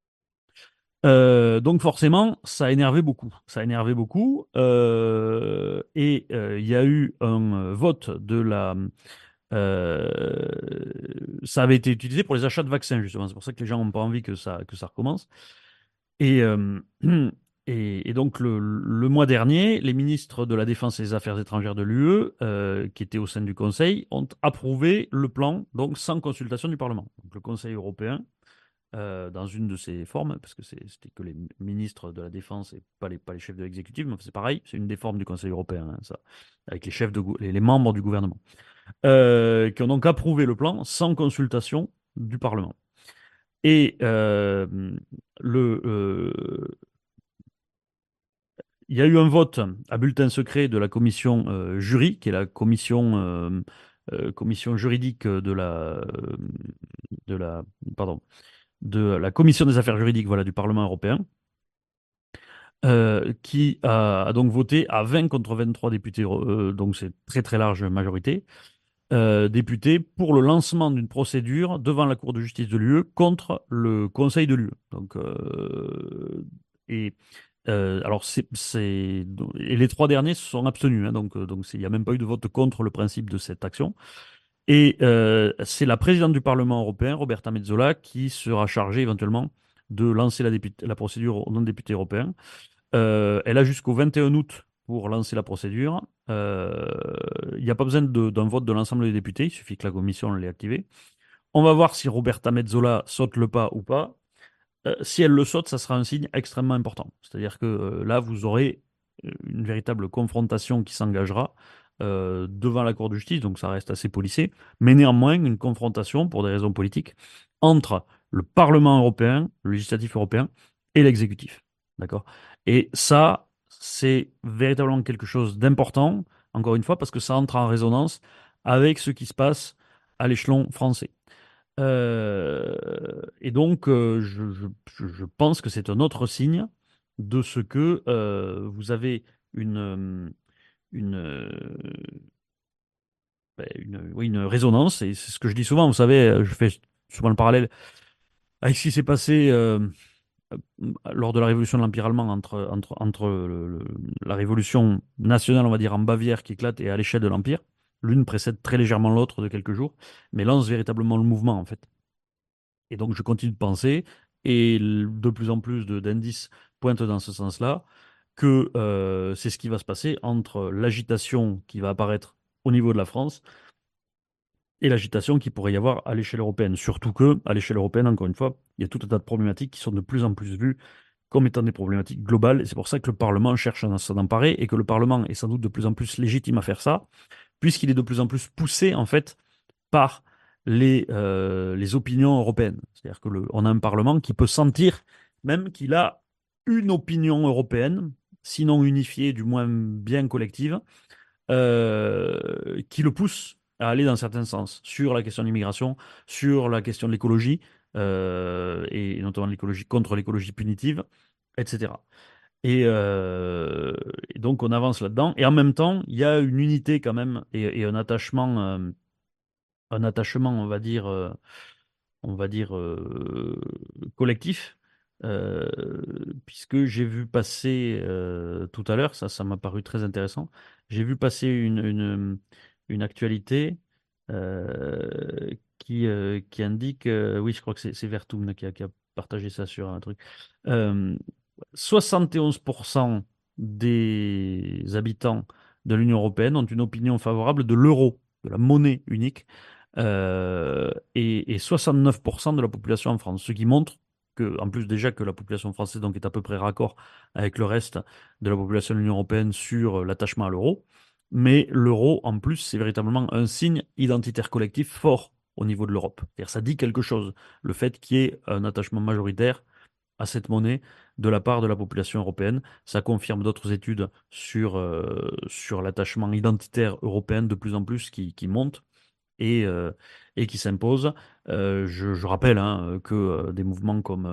Donc forcément, ça a énervé beaucoup. Ça a énervé beaucoup. Et il y a eu un vote de la euh, ça avait été utilisé pour les achats de vaccins, justement. C'est pour ça que les gens n'ont pas envie que ça recommence. Et, euh, et donc, le mois dernier, les ministres de la Défense et des Affaires étrangères de l'UE, qui étaient au sein du Conseil, ont approuvé le plan, donc sans consultation du Parlement. Donc, le Conseil européen, dans une de ses formes, parce que c'était que les ministres de la Défense et pas les chefs de l'exécutif, mais c'est pareil, c'est une des formes du Conseil européen, hein, ça, avec les membres du gouvernement qui ont donc approuvé le plan sans consultation du Parlement. Et le, il y a eu un vote à bulletin secret de la commission jury, qui est la commission juridique de la, pardon, de la commission des affaires juridiques, voilà, du Parlement européen, qui a donc voté à 20 contre 23 députés, donc c'est très très large majorité, députés pour le lancement d'une procédure devant la Cour de justice de l'UE contre le Conseil de l'UE. Donc, et alors, et les 3 derniers se sont abstenus, hein, donc il n'y a même pas eu de vote contre le principe de cette action. Et c'est la présidente du Parlement européen, Roberta Metsola, qui sera chargée éventuellement de lancer la procédure au nom des députés européens. Elle a jusqu'au 21 août pour lancer la procédure. Il n'y a pas besoin d'un vote de l'ensemble des députés, il suffit que la commission l'ait activé. On va voir si Roberta Metsola saute le pas ou pas. Si elle le saute, ça sera un signe extrêmement important. C'est-à-dire que là, vous aurez une véritable confrontation qui s'engagera devant la Cour de justice, donc ça reste assez policé, mais néanmoins une confrontation, pour des raisons politiques, entre le Parlement européen, le législatif européen, et l'exécutif. D'accord? Et ça, c'est véritablement quelque chose d'important, encore une fois, parce que ça entre en résonance avec ce qui se passe à l'échelon français. Et donc, je pense que c'est un autre signe de ce que vous avez une, euh, oui, une résonance, et c'est ce que je dis souvent, vous savez, je fais souvent le parallèle avec ce qui s'est passé lors de la révolution de l'Empire allemand entre la révolution nationale, on va dire, en Bavière qui éclate et à l'échelle de l'Empire. L'une précède très légèrement l'autre de quelques jours, mais lance véritablement le mouvement, en fait. Et donc, je continue de penser, et de plus en plus d'indices pointent dans ce sens-là, que c'est ce qui va se passer entre l'agitation qui va apparaître au niveau de la France et l'agitation qu'il pourrait y avoir à l'échelle européenne. Surtout que, à l'échelle européenne, encore une fois, il y a tout un tas de problématiques qui sont de plus en plus vues comme étant des problématiques globales. Et c'est pour ça que le Parlement cherche à s'en emparer et que le Parlement est sans doute de plus en plus légitime à faire ça, puisqu'il est de plus en plus poussé, en fait, par les opinions européennes. C'est-à-dire que on a un Parlement qui peut sentir même qu'il a une opinion européenne, sinon unifiée, du moins bien collective, qui le pousse à aller dans certains sens sur la question de l'immigration, sur la question de l'écologie, et notamment l'écologie contre l'écologie punitive, etc. Et donc on avance là-dedans. Et en même temps, il y a une unité quand même et un attachement, on va dire collectif, euh, puisque j'ai vu passer tout à l'heure, ça m'a paru très intéressant, j'ai vu passer une actualité qui indique, oui, je crois que c'est Vertoun qui a partagé ça sur un truc. Euh, 71% des habitants de l'Union européenne ont une opinion favorable de l'euro, de la monnaie unique, et 69% de la population en France, ce qui montre que, en plus déjà que la population française donc, est à peu près raccord avec le reste de la population de l'Union européenne sur l'attachement à l'euro, mais l'euro, en plus, c'est véritablement un signe identitaire collectif fort au niveau de l'Europe. C'est-à-dire, ça dit quelque chose, le fait qu'il y ait un attachement majoritaire à cette monnaie de la part de la population européenne. Ça confirme d'autres études sur l'attachement identitaire européen de plus en plus qui monte et, euh, et qui s'impose. Je rappelle hein, que des mouvements comme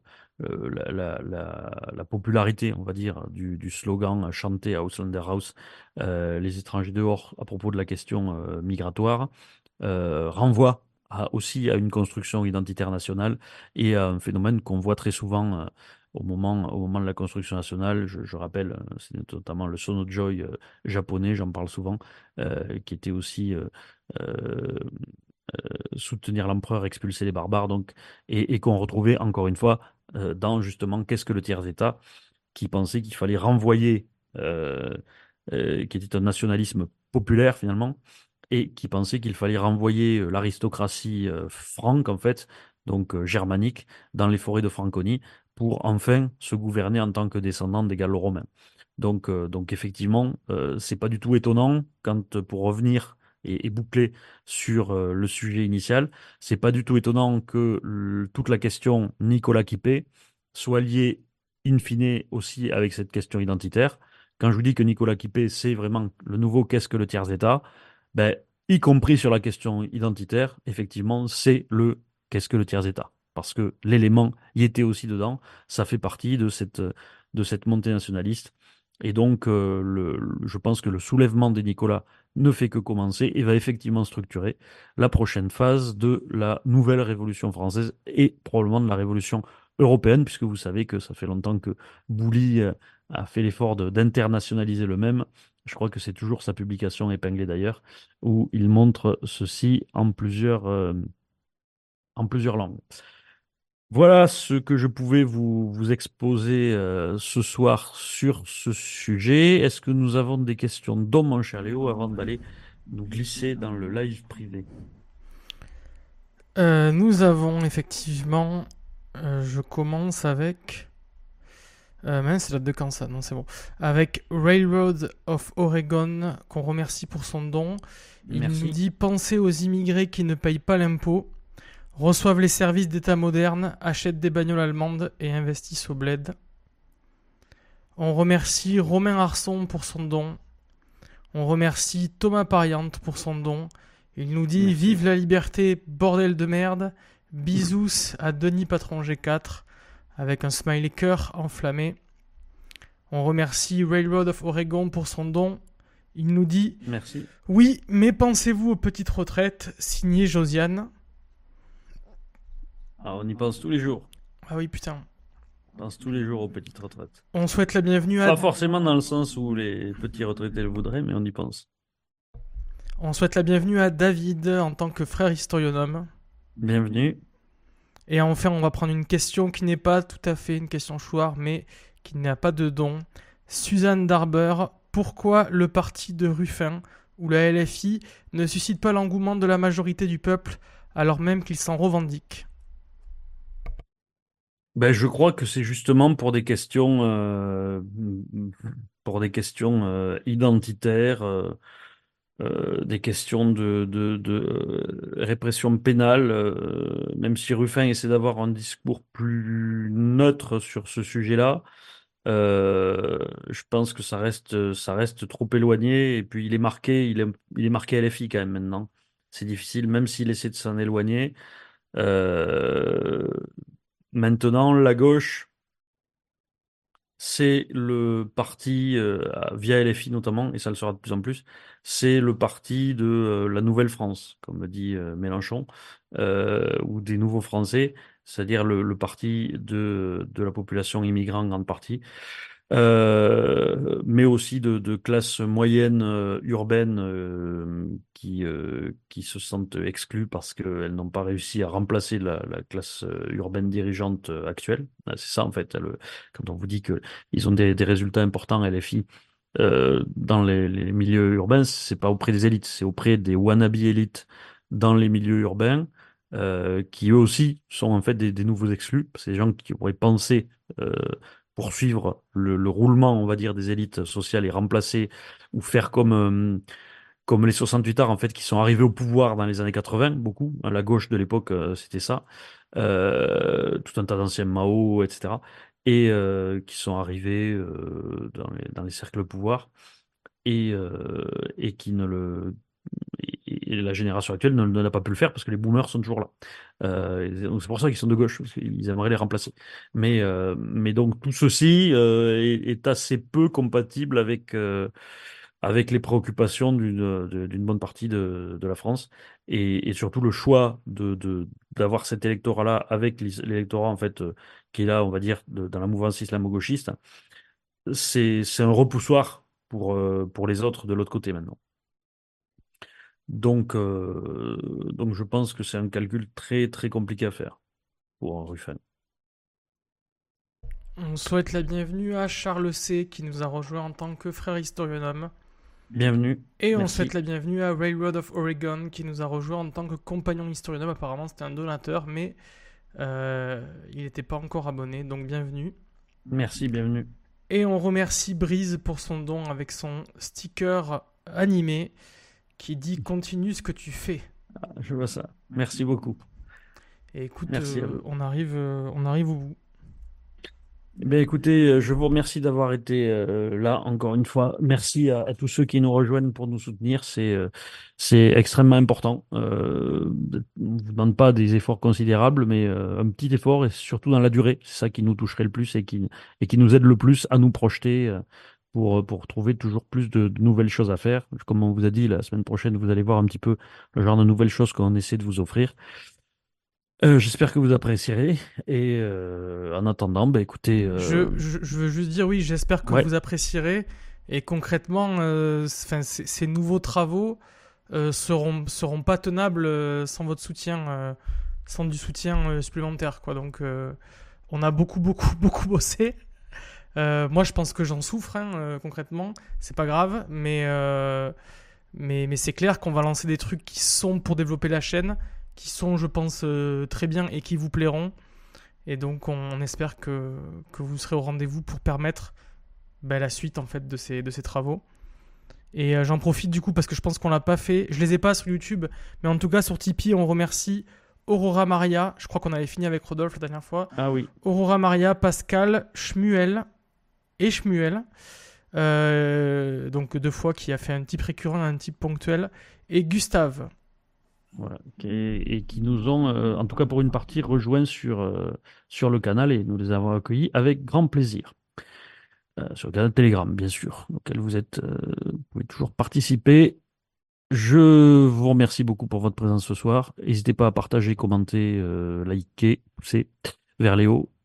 la popularité, on va dire, du slogan chanté à Auslander House, les étrangers dehors, à propos de la question migratoire, renvoie aussi à une construction identitaire nationale et à un phénomène qu'on voit très souvent au moment de la construction nationale. Je rappelle, c'est notamment le Sono Joy japonais, j'en parle souvent, qui était aussi euh, soutenir l'empereur, expulser les barbares, donc, et qu'on retrouvait encore une fois dans justement qu'est-ce que le tiers-État, qui pensait qu'il fallait renvoyer, qui était un nationalisme populaire finalement, et qui pensait qu'il fallait renvoyer l'aristocratie franque, en fait, donc germanique, dans les forêts de Franconie, pour enfin se gouverner en tant que descendant des Gallo-Romains. Donc effectivement, c'est pas du tout étonnant quand, pour revenir et boucler sur le sujet initial, c'est pas du tout étonnant que toute la question Nicolas Quipé soit liée in fine aussi avec cette question identitaire. Quand je vous dis que Nicolas Quipé, c'est vraiment le nouveau qu'est-ce que le tiers-État, ben, y compris sur la question identitaire, effectivement, c'est le qu'est-ce que le tiers-État. Parce que l'élément y était aussi dedans, ça fait partie de cette montée nationaliste. Et donc, je pense que le soulèvement des Nicolas ne fait que commencer et va effectivement structurer la prochaine phase de la nouvelle Révolution française et probablement de la Révolution européenne, puisque vous savez que ça fait longtemps que Boully a fait l'effort d'internationaliser le même. Je crois que c'est toujours sa publication épinglée d'ailleurs, où il montre ceci en plusieurs langues. Voilà ce que je pouvais vous exposer ce soir sur ce sujet. Est-ce que nous avons des questions dans mon cher Léo avant d'aller nous glisser dans le live privé? Nous avons effectivement. Je commence avec. Mince, c'est date de quand ça? Non, c'est bon. Avec Railroad of Oregon, qu'on remercie pour son don. Il nous Merci. dit: pensez aux immigrés qui ne payent pas l'impôt, reçoivent les services d'État modernes, achètent des bagnoles allemandes et investissent au bled. On remercie Romain Arson pour son don. On remercie Thomas Pariante pour son don. Il nous dit: Merci. vive la liberté, bordel de merde. Bisous à Denis Patron G4 avec un smiley cœur enflammé. On remercie Railroad of Oregon pour son don. Il nous dit: Merci. oui, mais pensez-vous aux petites retraites, signé Josiane. Ah, on y pense tous les jours. Ah oui, putain. On pense tous les jours aux petites retraites. On souhaite la bienvenue à Pas forcément dans le sens où les petits retraités le voudraient, mais on y pense. On souhaite la bienvenue à David en tant que frère historionome. Bienvenue. Et enfin, on va prendre une question qui n'est pas tout à fait une question chouard, mais qui n'a pas de don. Suzanne Darber: pourquoi le parti de Ruffin ou la LFI ne suscite pas l'engouement de la majorité du peuple alors même qu'ils s'en revendiquent? Ben, je crois que c'est justement pour des questions identitaires, des questions de répression pénale, même si Ruffin essaie d'avoir un discours plus neutre sur ce sujet-là, je pense que ça reste trop éloigné. Et puis il est marqué LFI quand même maintenant. C'est difficile, même s'il essaie de s'en éloigner. Euh, Maintenant, la gauche, C'est le parti, via LFI notamment, et ça le sera de plus en plus, c'est le parti de la Nouvelle France, comme dit Mélenchon, ou des Nouveaux Français, c'est-à-dire le parti de la population immigrante en grande partie, mais aussi de classes moyennes urbaines qui se sentent exclues parce qu'elles n'ont pas réussi à remplacer la classe urbaine dirigeante actuelle. C'est ça en fait, quand on vous dit qu'ils ont des résultats importants LFI dans les milieux urbains, c'est pas auprès des élites, c'est auprès des wannabe élites dans les milieux urbains. Qui eux aussi sont en fait des nouveaux exclus. C'est des gens qui auraient pensé euh, poursuivre le roulement, on va dire, des élites sociales et remplacer ou faire comme les 68 arts, en fait, qui sont arrivés au pouvoir dans les années 80, beaucoup. À la gauche de l'époque, c'était ça. Tout un tas d'anciens Mao, etc. Et qui sont arrivés dans les cercles de pouvoir et qui ne le et la génération actuelle ne l'a pas pu le faire parce que les boomers sont toujours là. Et donc c'est pour ça qu'ils sont de gauche, parce qu'ils aimeraient les remplacer. Mais donc tout ceci est assez peu compatible avec les préoccupations d'une bonne partie de la France et surtout le choix d'avoir cet électorat-là avec l'électorat en fait qui est là, on va dire, dans la mouvance islamo-gauchiste. C'est un repoussoir pour les autres de l'autre côté maintenant. Donc je pense que c'est un calcul très très compliqué à faire pour un Ruffin. On souhaite la bienvenue à Charles C qui nous a rejoint en tant que frère historionome. Bienvenue, Et on souhaite merci. la bienvenue à Railroad of Oregon qui nous a rejoint en tant que compagnon historionome. Apparemment c'était un donateur mais il n'était pas encore abonné, donc bienvenue. Merci, bienvenue. Et on remercie Brise pour son don avec son sticker animé qui dit continue ce que tu fais. Ah, je vois ça. Merci beaucoup. Et écoute, Merci à vous. on arrive au bout. Eh bien, écoutez, je vous remercie d'avoir été là encore une fois. Merci à tous ceux qui nous rejoignent pour nous soutenir. C'est extrêmement important. On ne vous demande pas des efforts considérables, mais un petit effort et surtout dans la durée. C'est ça qui nous toucherait le plus et qui nous aide le plus à nous projeter pour trouver toujours plus de nouvelles choses à faire. Comme on vous a dit, la semaine prochaine, vous allez voir un petit peu le genre de nouvelles choses qu'on essaie de vous offrir. J'espère que vous apprécierez. Et en attendant, bah, écoutez, Je veux juste dire oui, j'espère que ouais, vous apprécierez. Et concrètement, ces nouveaux travaux seront pas tenables sans votre soutien, sans du soutien supplémentaire, quoi. Donc, on a beaucoup, beaucoup, beaucoup bossé. Moi, je pense que j'en souffre, hein, concrètement. C'est pas grave, mais c'est clair qu'on va lancer des trucs qui sont pour développer la chaîne, qui sont, je pense, très bien et qui vous plairont. Et donc, on espère que vous serez au rendez-vous pour permettre la suite en fait de ces travaux. Et j'en profite du coup parce que je pense qu'on l'a pas fait. Je les ai pas sur YouTube, mais en tout cas sur Tipeee, on remercie Aurora Maria. Je crois qu'on avait fini avec Rodolphe la dernière fois. ah oui. Aurora Maria, Pascal, Shmuel et Shmuel. Donc deux fois qui a fait un type récurrent, un type ponctuel. Et Gustave. Voilà, et qui nous ont, en tout cas pour une partie, rejoints sur le canal et nous les avons accueillis avec grand plaisir. Sur le canal Telegram, bien sûr, auquel vous pouvez toujours participer. Je vous remercie beaucoup pour votre présence ce soir. N'hésitez pas à partager, commenter, liker, pousser vers les hauts.